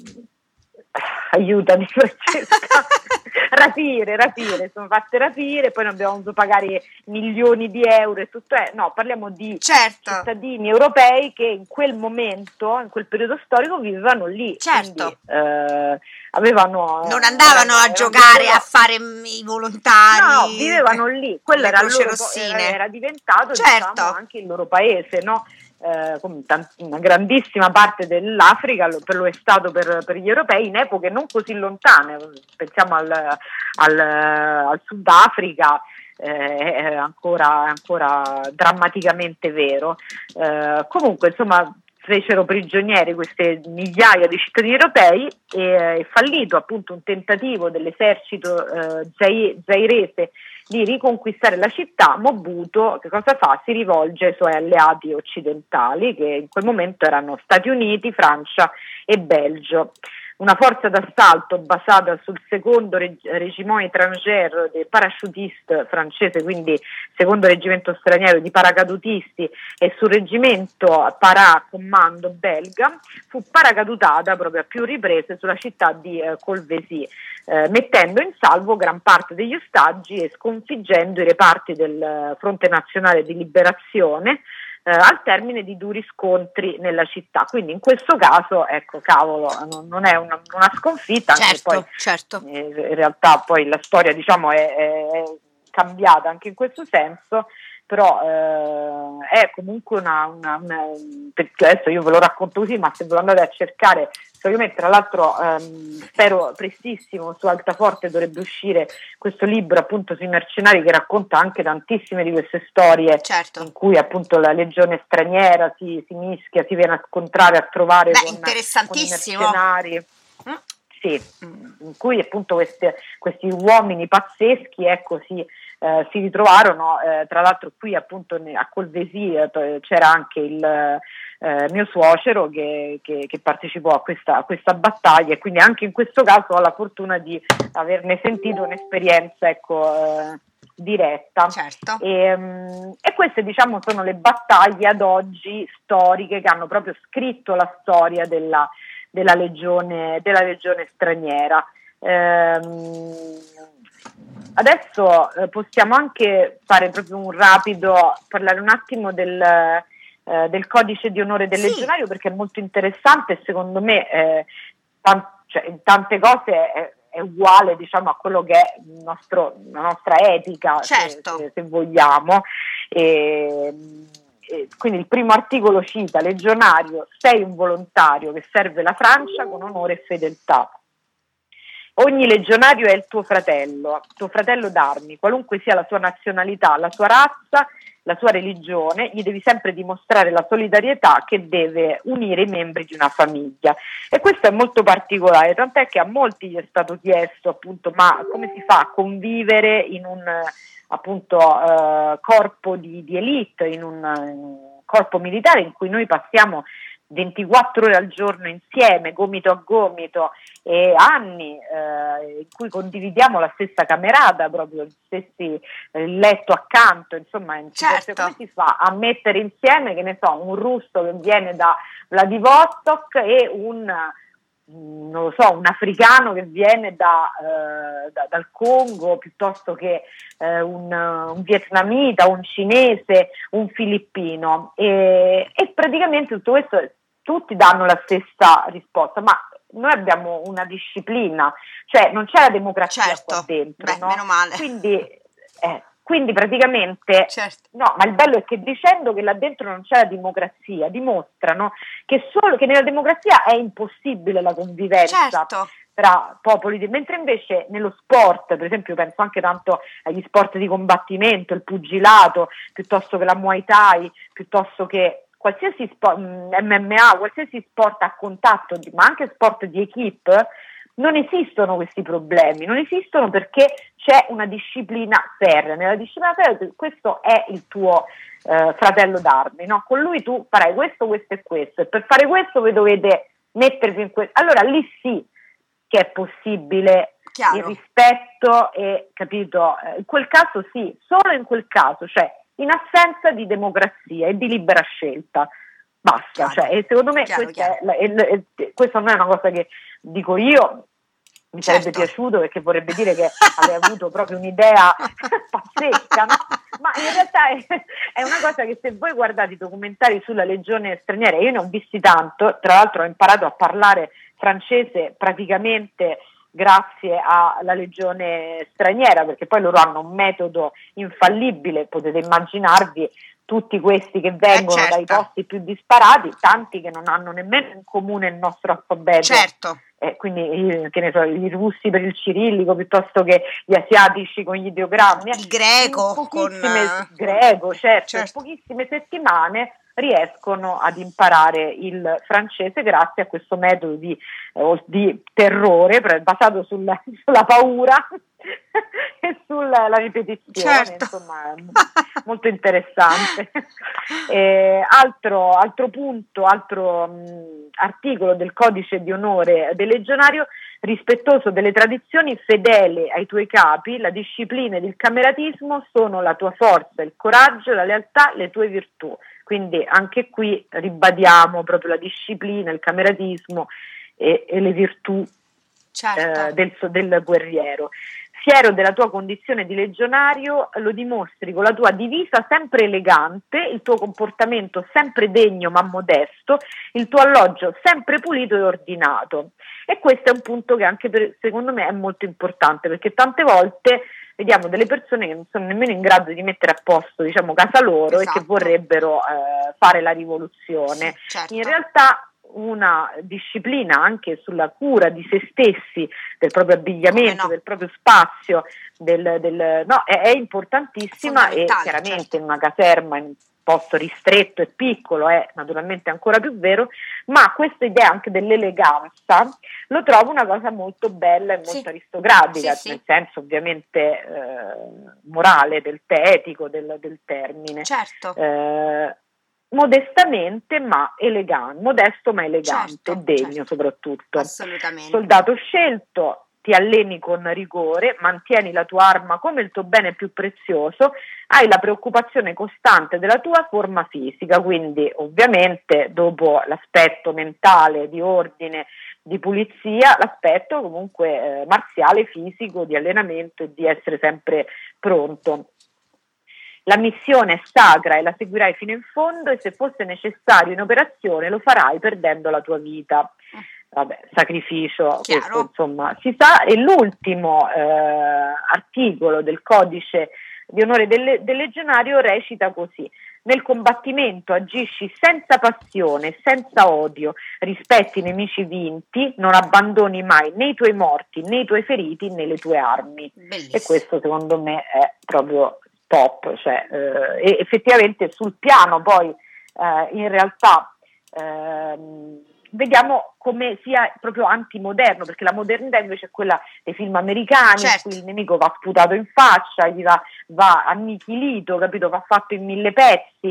aiutami Francesca, rapire, rapire, sono fatte rapire, poi non abbiamo dovuto pagare milioni di euro e tutto, eh, no, parliamo di certo. cittadini europei che in quel momento, in quel periodo storico vivevano lì, certo. quindi eh, avevano, non andavano erano, a giocare erano, a fare i volontari, no, no, vivevano lì, quello era, loro, era, era diventato certo. diciamo, anche il loro paese, no? Eh, come tanti, una grandissima parte dell'Africa lo, per lo è stato per, per gli europei in epoche non così lontane, pensiamo al, al, al Sudafrica, eh, è ancora, ancora drammaticamente vero. Eh, comunque insomma fecero prigionieri queste migliaia di cittadini europei e è fallito appunto un tentativo dell'esercito eh, zai- zairese di riconquistare la città. Mobutu che cosa fa? Si rivolge ai suoi alleati occidentali, che in quel momento erano Stati Uniti, Francia e Belgio. Una forza d'assalto basata sul secondo reg- Régiment étranger dei parachutiste francese, quindi secondo reggimento straniero di paracadutisti, e sul reggimento paracommando belga, fu paracadutata proprio a più riprese sulla città di eh, Kolwezi, eh, mettendo in salvo gran parte degli ostaggi e sconfiggendo i reparti del Fronte Nazionale di Liberazione, Eh, al termine di duri scontri nella città. Quindi in questo caso, ecco, cavolo, non, non è una, una sconfitta, anche certo, poi certo. eh, in realtà poi la storia diciamo è, è, è cambiata anche in questo senso, però eh, è comunque una, una, una, perché adesso io ve lo racconto così, ma se ve lo andate a cercare, ovviamente tra l'altro ehm, spero prestissimo su Altaforte dovrebbe uscire questo libro appunto sui mercenari, che racconta anche tantissime di queste storie, certo. in cui appunto la legione straniera si, si mischia, si viene a scontrare, a trovare Beh, con, interessantissimo. con i mercenari. Mm. Sì, in cui appunto queste, questi uomini pazzeschi ecco si, eh, si ritrovarono, eh, tra l'altro qui appunto a Kolwezi eh, c'era anche il eh, mio suocero che, che, che partecipò a questa, a questa battaglia, e quindi anche in questo caso ho la fortuna di averne sentito un'esperienza ecco eh, diretta. Certo. E, um, e queste diciamo sono le battaglie ad oggi storiche che hanno proprio scritto la storia della della legione, della legione straniera. Ehm, adesso eh, possiamo anche fare proprio un rapido, parlare un attimo del, eh, del codice di onore del sì. legionario, perché è molto interessante e secondo me eh, tan- cioè, in tante cose è, è uguale diciamo a quello che è il nostro, la nostra etica, certo. se, se, se vogliamo. E, quindi il primo articolo cita: legionario, sei un volontario che serve la Francia con onore e fedeltà. Ogni legionario è il tuo fratello, tuo fratello d'armi, qualunque sia la sua nazionalità, la sua razza, la sua religione, gli devi sempre dimostrare la solidarietà che deve unire i membri di una famiglia. E questo è molto particolare, tant'è che a molti gli è stato chiesto appunto ma come si fa a convivere in un appunto eh, corpo di, di elite, in un, in un corpo militare in cui noi passiamo ventiquattro ore al giorno insieme, gomito a gomito, e anni eh, in cui condividiamo la stessa camerata, proprio gli stessi eh, letto accanto, insomma, in certo. come si fa a mettere insieme, che ne so, un russo che viene da Vladivostok e un non lo so, un africano che viene da, eh, da, dal Congo, piuttosto che eh, un, un vietnamita, un cinese, un filippino, e, e praticamente tutto questo, tutti danno la stessa risposta, ma noi abbiamo una disciplina, cioè non c'è la democrazia certo. qua dentro, Beh, no? meno male. Quindi, eh, quindi praticamente certo. no, ma il bello è che dicendo che là dentro non c'è la democrazia, dimostrano che solo che nella democrazia è impossibile la convivenza certo. tra popoli, mentre invece nello sport, per esempio penso anche tanto agli sport di combattimento, il pugilato, piuttosto che la Muay Thai, piuttosto che qualsiasi sport, M M A, qualsiasi sport a contatto, ma anche sport di equipe, non esistono questi problemi, non esistono perché c'è una disciplina ferrea. Nella disciplina ferrea questo è il tuo eh, fratello d'armi, no? Con lui tu farai questo, questo e questo, e per fare questo voi dovete mettervi in questo. Allora lì sì che è possibile Chiaro. il rispetto e, capito, eh, in quel caso sì, solo in quel caso, cioè in assenza di democrazia e di libera scelta. Basta, Chiaro. cioè, e secondo me Chiaro, questa, è, è, è, è, questa non è una cosa che dico io, mi certo. sarebbe piaciuto, perché vorrebbe dire che avrei avuto proprio un'idea pazzesca, no? Ma in realtà è, è una cosa che, se voi guardate i documentari sulla legione straniera, io ne ho visti tanto, tra l'altro ho imparato a parlare francese praticamente grazie alla legione straniera, perché poi loro hanno un metodo infallibile, potete immaginarvi tutti questi che vengono eh certo. dai posti più disparati, tanti che non hanno nemmeno in comune il nostro alfabeto. Certo. Eh, quindi che ne so, i russi per il cirillico, piuttosto che gli asiatici con gli ideogrammi, il greco con uh, greco, certo, certo. in pochissime settimane riescono ad imparare il francese grazie a questo metodo di, eh, di terrore basato sulla, sulla paura e sulla la ripetizione, certo. insomma, molto interessante. Eh, altro, altro punto, altro mh, articolo del codice di onore del legionario: rispettoso delle tradizioni, fedele ai tuoi capi, la disciplina ed il cameratismo sono la tua forza, il coraggio, la lealtà, le tue virtù. Quindi anche qui ribadiamo proprio la disciplina, il cameratismo e, e le virtù certo. eh, del, del guerriero. Fiero della tua condizione di legionario, lo dimostri con la tua divisa sempre elegante, il tuo comportamento sempre degno ma modesto, il tuo alloggio sempre pulito e ordinato. E questo è un punto che anche per, secondo me è molto importante, perché tante volte vediamo delle persone che non sono nemmeno in grado di mettere a posto, diciamo, casa loro, esatto. e che vorrebbero eh, fare la rivoluzione. Sì, certo. In realtà una disciplina anche sulla cura di se stessi, del proprio abbigliamento, no. del proprio spazio, del, del, no, è, è importantissima, e chiaramente certo. in una caserma, in un posto ristretto e piccolo, è naturalmente ancora più vero, ma questa idea anche dell'eleganza lo trovo una cosa molto bella e molto sì. aristocratica, sì, nel sì. senso ovviamente eh, morale, del etico del, del termine. Certo. Eh, modestamente ma elegante, modesto ma elegante, certo, degno certo. soprattutto. Assolutamente. Soldato scelto, ti alleni con rigore, mantieni la tua arma come il tuo bene più prezioso, hai la preoccupazione costante della tua forma fisica, quindi ovviamente dopo l'aspetto mentale, di ordine, di pulizia, l'aspetto comunque eh, marziale, fisico, di allenamento e di essere sempre pronto. La missione è sacra e la seguirai fino in fondo, e se fosse necessario in operazione lo farai perdendo la tua vita. Vabbè, sacrificio, questo, insomma, si sa. E l'ultimo eh, articolo del codice di onore del, del legionario recita così: nel combattimento agisci senza passione, senza odio, rispetti i nemici vinti, non abbandoni mai né i tuoi morti, né i tuoi feriti, né le tue armi. Bellissimo. E questo secondo me è proprio top, cioè eh, e effettivamente sul piano poi eh, in realtà eh, vediamo come sia proprio antimoderno, perché la modernità invece è quella dei film americani, certo. in cui il nemico va sputato in faccia, gli va, va annichilito, capito, va fatto in mille pezzi,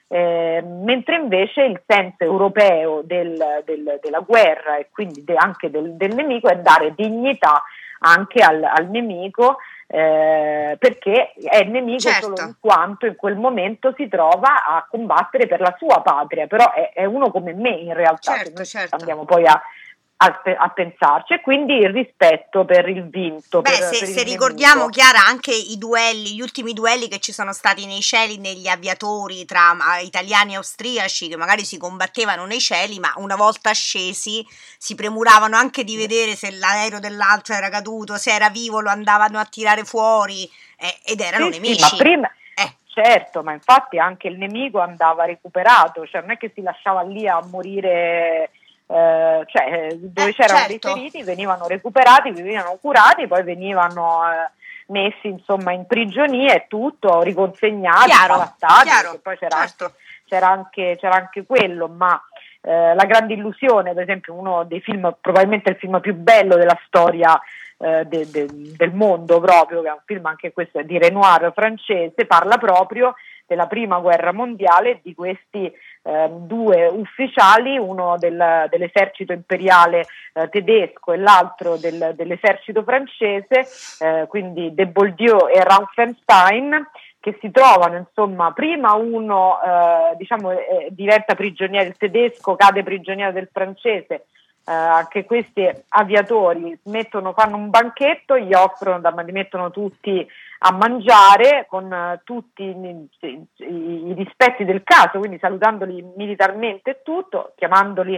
Eh, mentre invece il senso europeo del, del, della guerra e quindi de, anche del, del nemico è dare dignità anche al, al nemico, eh, perché è nemico certo. solo in quanto in quel momento si trova a combattere per la sua patria, però è, è uno come me in realtà, Certo, se noi certo. andiamo poi a A, a pensarci, e quindi il rispetto per il vinto. Beh, per, se, per il se ricordiamo, nemico. Chiara, anche i duelli, gli ultimi duelli che ci sono stati nei cieli, negli aviatori tra uh, italiani e austriaci, che magari si combattevano nei cieli, ma una volta scesi si premuravano anche di vedere se l'aereo dell'altro era caduto, se era vivo lo andavano a tirare fuori, eh, ed erano Sì, nemici. sì, ma prima, eh. certo, ma infatti anche il nemico andava recuperato, cioè non è che si lasciava lì a morire. Eh, cioè dove Eh, c'erano certo. dei feriti venivano recuperati, venivano curati, poi venivano eh, messi insomma in prigionia e tutto, riconsegnati, Chiaro, balattati, chiaro, perché poi c'era, certo. anche, c'era, anche, c'era anche quello, ma eh, La Grande Illusione, per esempio, uno dei film, probabilmente il film più bello della storia eh, de, de, del mondo proprio, che è un film anche questo di Renoir francese, parla proprio della prima guerra mondiale, di questi eh, due ufficiali, uno del, dell'esercito imperiale eh, tedesco e l'altro del, dell'esercito francese, eh, quindi de Boldieu e Rauffenstein, che si trovano, insomma, prima uno eh, diciamo eh, diventa prigioniero, il tedesco cade prigioniero del francese. Uh, anche questi aviatori mettono, fanno un banchetto, gli offrono, da, li mettono tutti a mangiare con uh, tutti i, i, i rispetti del caso, quindi salutandoli militarmente e tutto, chiamandoli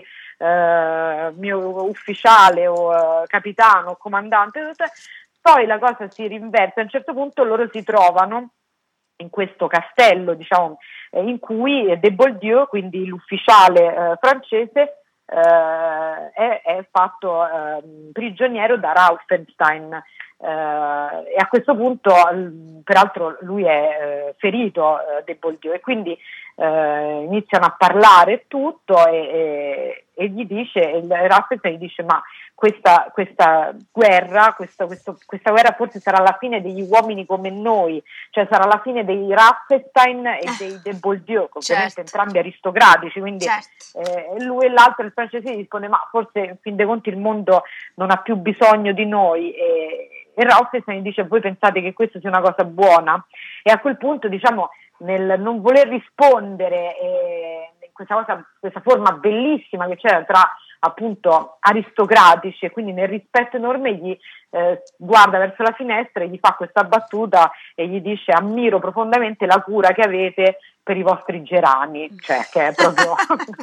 uh, mio ufficiale o uh, capitano o comandante, tutto. Poi la cosa si rinversa, a un certo punto loro si trovano in questo castello, diciamo, eh, in cui De Boldieu, quindi l'ufficiale eh, francese, Uh, è, è fatto uh, prigioniero da Rauffenstein uh, e a questo punto l- peraltro lui è uh, ferito uh, De Boldieu, e quindi uh, iniziano a parlare tutto e, e, e gli dice, il Rauffenstein gli dice: ma questa, questa guerra questa, questo, questa guerra forse sarà la fine degli uomini come noi, cioè sarà la fine dei Rauffenstein e dei De Boldieu, ovviamente certo. entrambi aristocratici, quindi certo. eh, lui e l'altro, il francese, gli risponde: ma forse in fin dei conti il mondo non ha più bisogno di noi, e, e Rauffenstein dice: voi pensate che questa sia una cosa buona? E a quel punto, diciamo, nel non voler rispondere eh, in questa cosa, questa forma bellissima che c'era tra appunto aristocratici, e quindi nel rispetto enorme gli eh, guarda verso la finestra e gli fa questa battuta e gli dice: ammiro profondamente la cura che avete per i vostri gerani, cioè che è proprio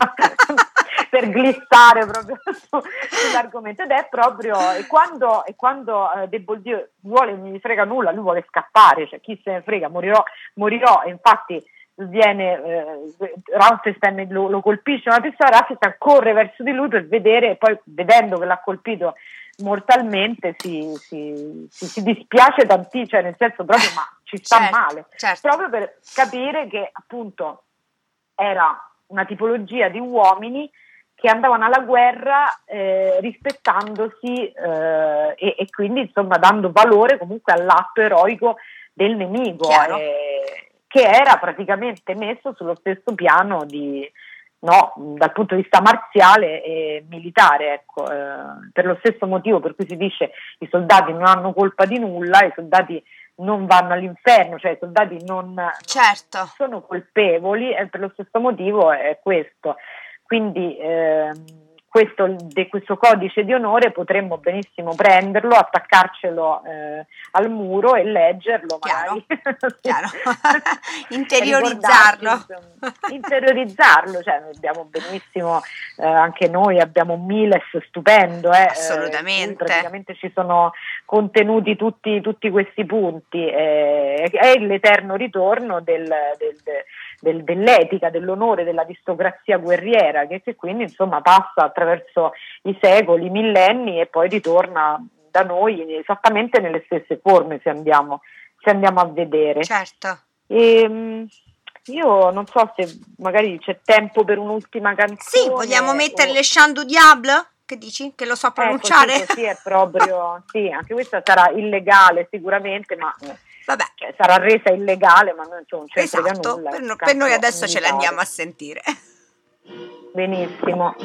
per glissare proprio su, sull'argomento, ed è proprio, e quando, e quando uh, De Boldieu vuole, non gli frega nulla, lui vuole scappare, cioè chi se ne frega, morirò, morirò, e infatti viene eh, Rauffenstein lo, lo colpisce una pistola, Rauffenstein corre verso di lui per vedere, e poi vedendo che l'ha colpito mortalmente si, si, si, si dispiace tantissimo, cioè nel senso proprio, ma ci sta certo, male, certo. proprio per capire che appunto era una tipologia di uomini che andavano alla guerra eh, rispettandosi eh, e, e quindi insomma dando valore comunque all'atto eroico del nemico, eh, che era praticamente messo sullo stesso piano di, no, dal punto di vista marziale e militare, ecco, eh, per lo stesso motivo per cui si dice i soldati non hanno colpa di nulla, i soldati non vanno all'inferno, cioè i soldati non, certo. non sono colpevoli, e per lo stesso motivo è questo. Quindi eh, questo, de, questo codice di onore potremmo benissimo prenderlo, attaccarcelo eh, al muro e leggerlo, chiaro, magari. chiaro. interiorizzarlo interiorizzarlo, cioè abbiamo benissimo eh, anche noi abbiamo un Miles stupendo, eh, assolutamente, eh, praticamente ci sono contenuti tutti, tutti questi punti, eh, è l'eterno ritorno del, del, del, dell'etica, dell'onore, dell'aristocrazia guerriera, che, che quindi insomma passa attraverso i secoli, i millenni, e poi ritorna da noi esattamente nelle stesse forme, se andiamo, se andiamo a vedere. Certo. E, io non so se magari c'è tempo per un'ultima canzone. Sì, vogliamo mettere o... Le Chant du Diable? Che dici? Che lo so pronunciare? Ecco, sì, così è proprio, sì, anche questa sarà illegale sicuramente, ma Vabbè. Cioè, sarà resa illegale, ma non, cioè, non ce ne frega Esatto, nulla. per, no- Tanto per noi adesso ce militare. l'andiamo a sentire. Benissimo.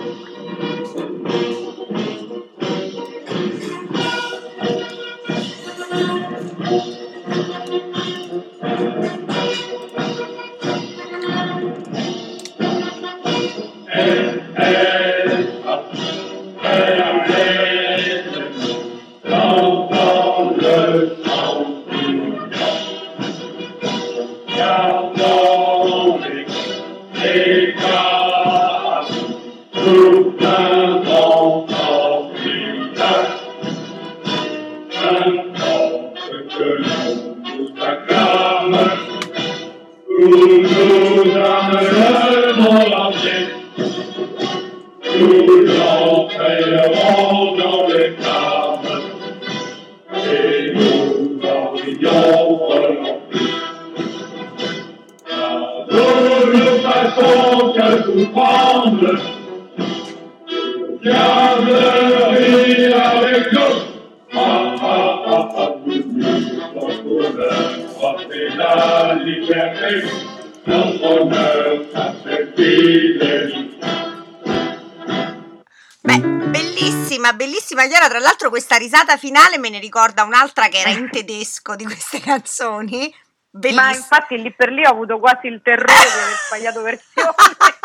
Beh, bellissima, bellissima Chiara, tra l'altro questa risata finale me ne ricorda un'altra che era in tedesco di queste canzoni. Bellissima. Ma infatti lì per lì ho avuto quasi il terrore di aver sbagliato versione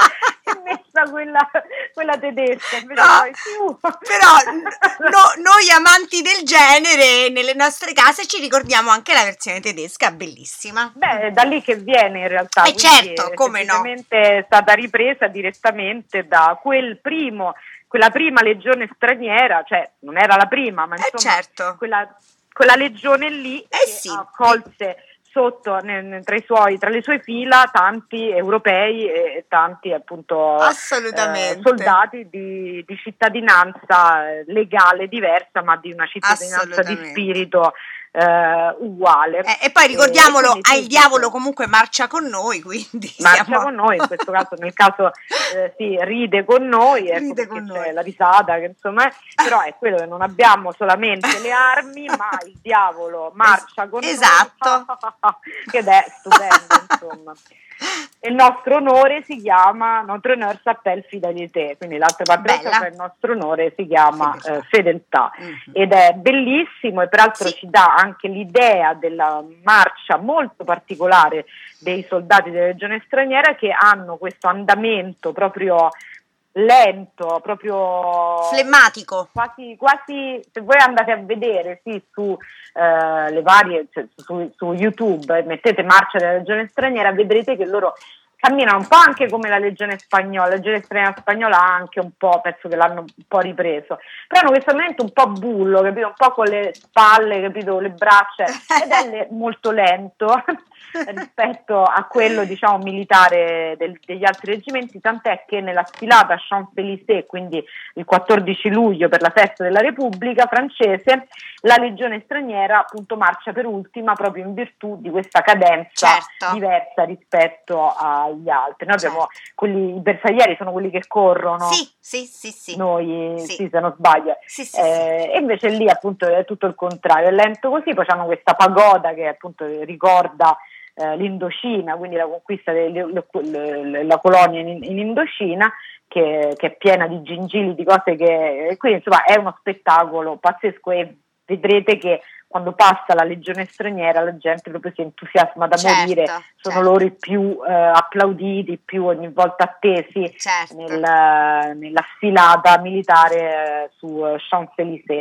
e messa quella, quella tedesca. Invece No, poi, fiu. però no- noi amanti del genere nelle nostre case ci ricordiamo anche la versione tedesca, bellissima. Beh, è da lì che viene in realtà. Eh, quindi certo, è come no. semplicemente è stata ripresa direttamente da quel primo, quella prima legione straniera, cioè non era la prima, ma Eh, insomma certo. quella, quella legione lì Eh, che sì. accolse sotto ne- ne- tra, i suoi, tra le sue fila tanti europei e tanti appunto Assolutamente. eh, soldati di, di cittadinanza eh, legale diversa, ma di una cittadinanza di Assolutamente. spirito eh, uguale. Eh, e poi ricordiamolo, quindi ah, sì, il diavolo sì, comunque marcia con noi, quindi marcia siamo... con noi, in questo caso nel caso eh, sì, ride con noi, ecco, Ride perché con c'è noi. la risata che insomma è, però è quello che non abbiamo solamente le armi, ma il diavolo marcia con Esatto. noi ed è stupendo, insomma. E il nostro onore si chiama Notre Honneur s'appelle Fidélité, quindi l'altra parte della Bella. frase, il nostro onore si chiama Fedeltà. eh, fedeltà. Mhm. Ed è bellissimo e peraltro Sì. ci dà anche l'idea della marcia molto particolare dei soldati della legione straniera, che hanno questo andamento proprio lento, proprio Flemmatico. quasi, quasi, se voi andate a vedere sì, su eh, le varie, cioè, su, su YouTube, mettete marcia della legione straniera, vedrete che loro camminano un po' anche come la legione spagnola. La legione straniera spagnola ha anche un po', penso che l'hanno un po' ripreso, però hanno questo momento un po' bullo, capito? Un po' con le spalle, capito? Le braccia, ed è le- molto lento rispetto a quello, diciamo, militare del- degli altri reggimenti, tant'è che nella sfilata Champs-Élysées, quindi il quattordici luglio per la festa della Repubblica francese, la legione straniera appunto marcia per ultima proprio in virtù di questa cadenza Certo. diversa rispetto agli altri. Noi abbiamo quelli, i bersaglieri sono quelli che corrono, Sì, sì, sì, sì. noi Sì. sì, se non sbaglio. Sì, sì, sì. Eh, e invece lì appunto è tutto il contrario, è lento così. Poi hanno questa pagoda che appunto ricorda eh, l'Indocina, quindi la conquista della colonia in, in Indocina, che, che è piena di gingilli, di cose che quindi insomma è uno spettacolo pazzesco, e vedrete che quando passa la legione straniera la gente proprio si entusiasma da Certo, morire, sono certo. loro i più eh, applauditi, più ogni volta attesi Certo. nel, nella sfilata militare eh, su eh, Champs-Élysées.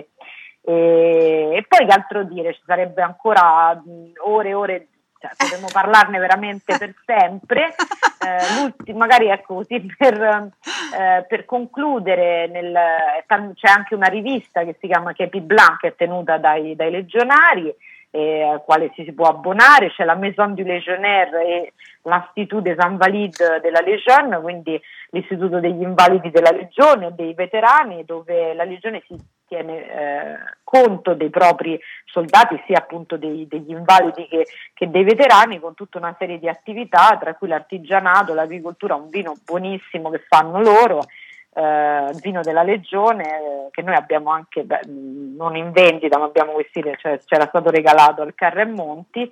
E, e poi che altro dire, ci sarebbe ancora mh, ore e ore, cioè, potremmo parlarne veramente per sempre. Eh, l'ultimo, magari ecco così per, eh, per concludere, nel, c'è anche una rivista che si chiama Kepi Blanc, che è tenuta dai, dai legionari, eh, al quale si, si può abbonare. C'è la Maison du Légionnaire e l'Institut des Invalides de la Légion, quindi l'istituto degli invalidi della Legione, dei veterani, dove la Legione si tiene eh, conto dei propri soldati, sia appunto dei, degli invalidi che, che dei veterani, con tutta una serie di attività, tra cui l'artigianato, l'agricoltura, un vino buonissimo che fanno loro, eh, il vino della Legione, eh, che noi abbiamo anche, beh, non in vendita, ma abbiamo questi, cioè c'era stato regalato al Carre Monti,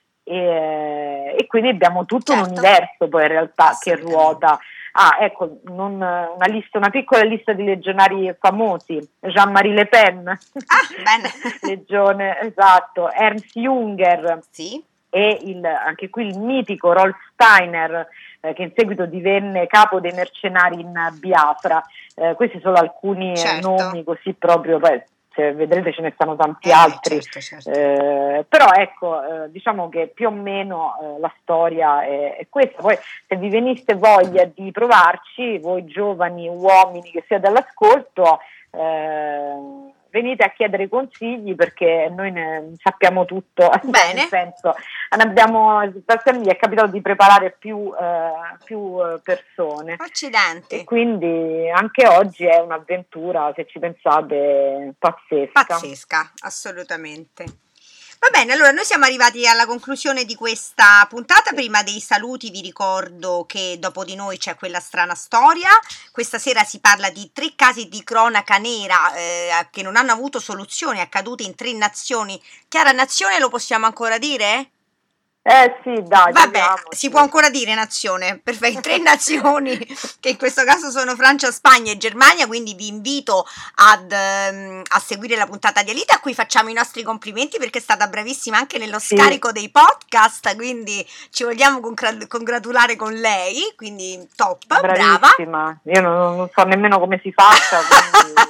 e, e quindi abbiamo tutto Certo. un universo poi in realtà che ruota. Ah, ecco, non, una lista, una piccola lista di legionari famosi: Jean-Marie Le Pen, Ah, bene. legione, esatto, Ernst Junger, Sì. e il, anche qui il mitico Rolf Steiner, eh, che in seguito divenne capo dei mercenari in Biafra. Eh, questi sono alcuni eh, Certo. nomi così proprio, poi, se vedrete ce ne stanno tanti Eh, altri. certo, certo. Eh, però ecco, eh, diciamo che più o meno eh, la storia è, è questa. Poi se vi veniste voglia di provarci, voi giovani uomini che siete all'ascolto, eh, venite a chiedere consigli, perché noi ne sappiamo tutto. Bene. Nel senso, ne abbiamo, mi è capitato di preparare più, eh, più eh, persone. Accidenti. E quindi anche oggi è un'avventura, se ci pensate, pazzesca. Pazzesca, assolutamente. Va bene, allora noi siamo arrivati alla conclusione di questa puntata. Prima dei saluti vi ricordo che dopo di noi c'è Quella strana storia. Questa sera si parla di tre casi di cronaca nera eh, che non hanno avuto soluzione, accadute in tre nazioni. Chiara, nazione lo possiamo ancora dire? Eh sì, dai. Vabbè, proviamoci. si può ancora dire nazione, perfetto, tre nazioni che in questo caso sono Francia, Spagna e Germania, quindi vi invito ad, ehm, a seguire la puntata di Alita, a cui facciamo i nostri complimenti perché è stata bravissima anche nello Sì. scarico dei podcast, quindi ci vogliamo congra- congratulare con lei, quindi top, brava. Bravissima. Io non, non so nemmeno come si faccia, quindi...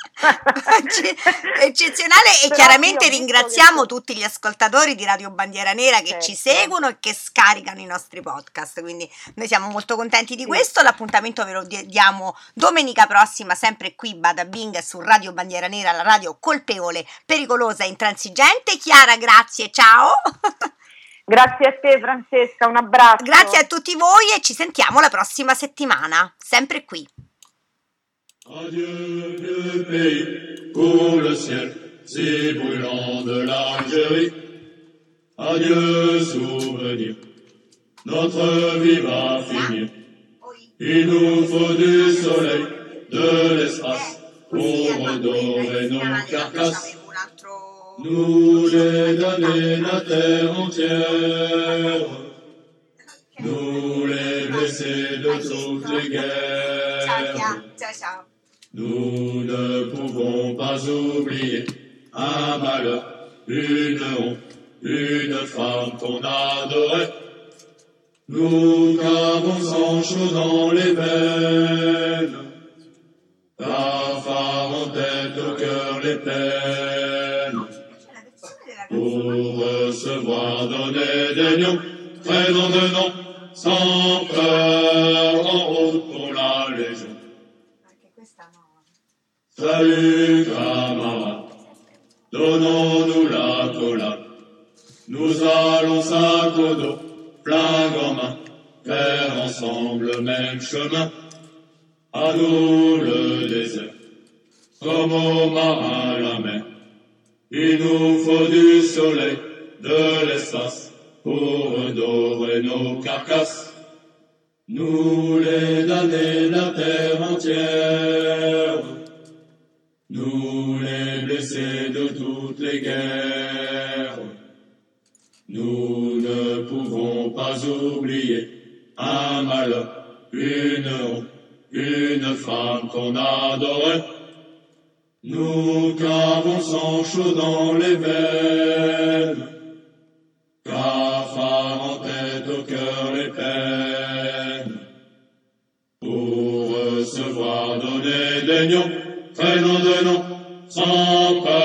Eccezionale, e Però chiaramente io ho visto ringraziamo che- tutti gli ascoltatori di Radio Bandiera Nera che ci Certo. seguono e che scaricano i nostri podcast, quindi noi siamo molto contenti di Sì. questo. L'appuntamento ve lo di- diamo domenica prossima, sempre qui Bada Bing su Radio Bandiera Nera, la radio colpevole, pericolosa e intransigente. Chiara, grazie, ciao. Grazie a te, Francesca, un abbraccio. Grazie a tutti voi e ci sentiamo la prossima settimana, sempre qui. Adieu, vieux pays, pour le ciel si brûlant de l'Algérie. Adieu, souvenir, notre vie va finir. Il nous faut du soleil, de l'espace, pour redorer nos carcasses. Nous les donner la terre entière, nous les blessés de toutes les guerres. Ciao, ciao. Nous ne pouvons pas oublier un malheur, une honte, une femme qu'on adorait. Nous qu'avons sang chaud dans les veines, la femme en tête au cœur les peines. Pour recevoir donner des noms, prénom de nom, sans peur, en route pour la Légion. Salut camarades, donnons-nous la collade. Nous allons sac au dos, flingue en main, faire ensemble le même chemin. À nous le désert, comme aux marins la mer. Il nous faut du soleil, de l'espace, pour redorer nos carcasses. Nous les damnés de la terre entière, nous les blessés de toutes les guerres. Nous ne pouvons pas oublier un malheur, une honte, une femme qu'on adorait. Nous qu'avons sang chaud dans les veines, cafards en tête au cœur les peines. Pour recevoir donner des noms, prénom de nom, sans peur.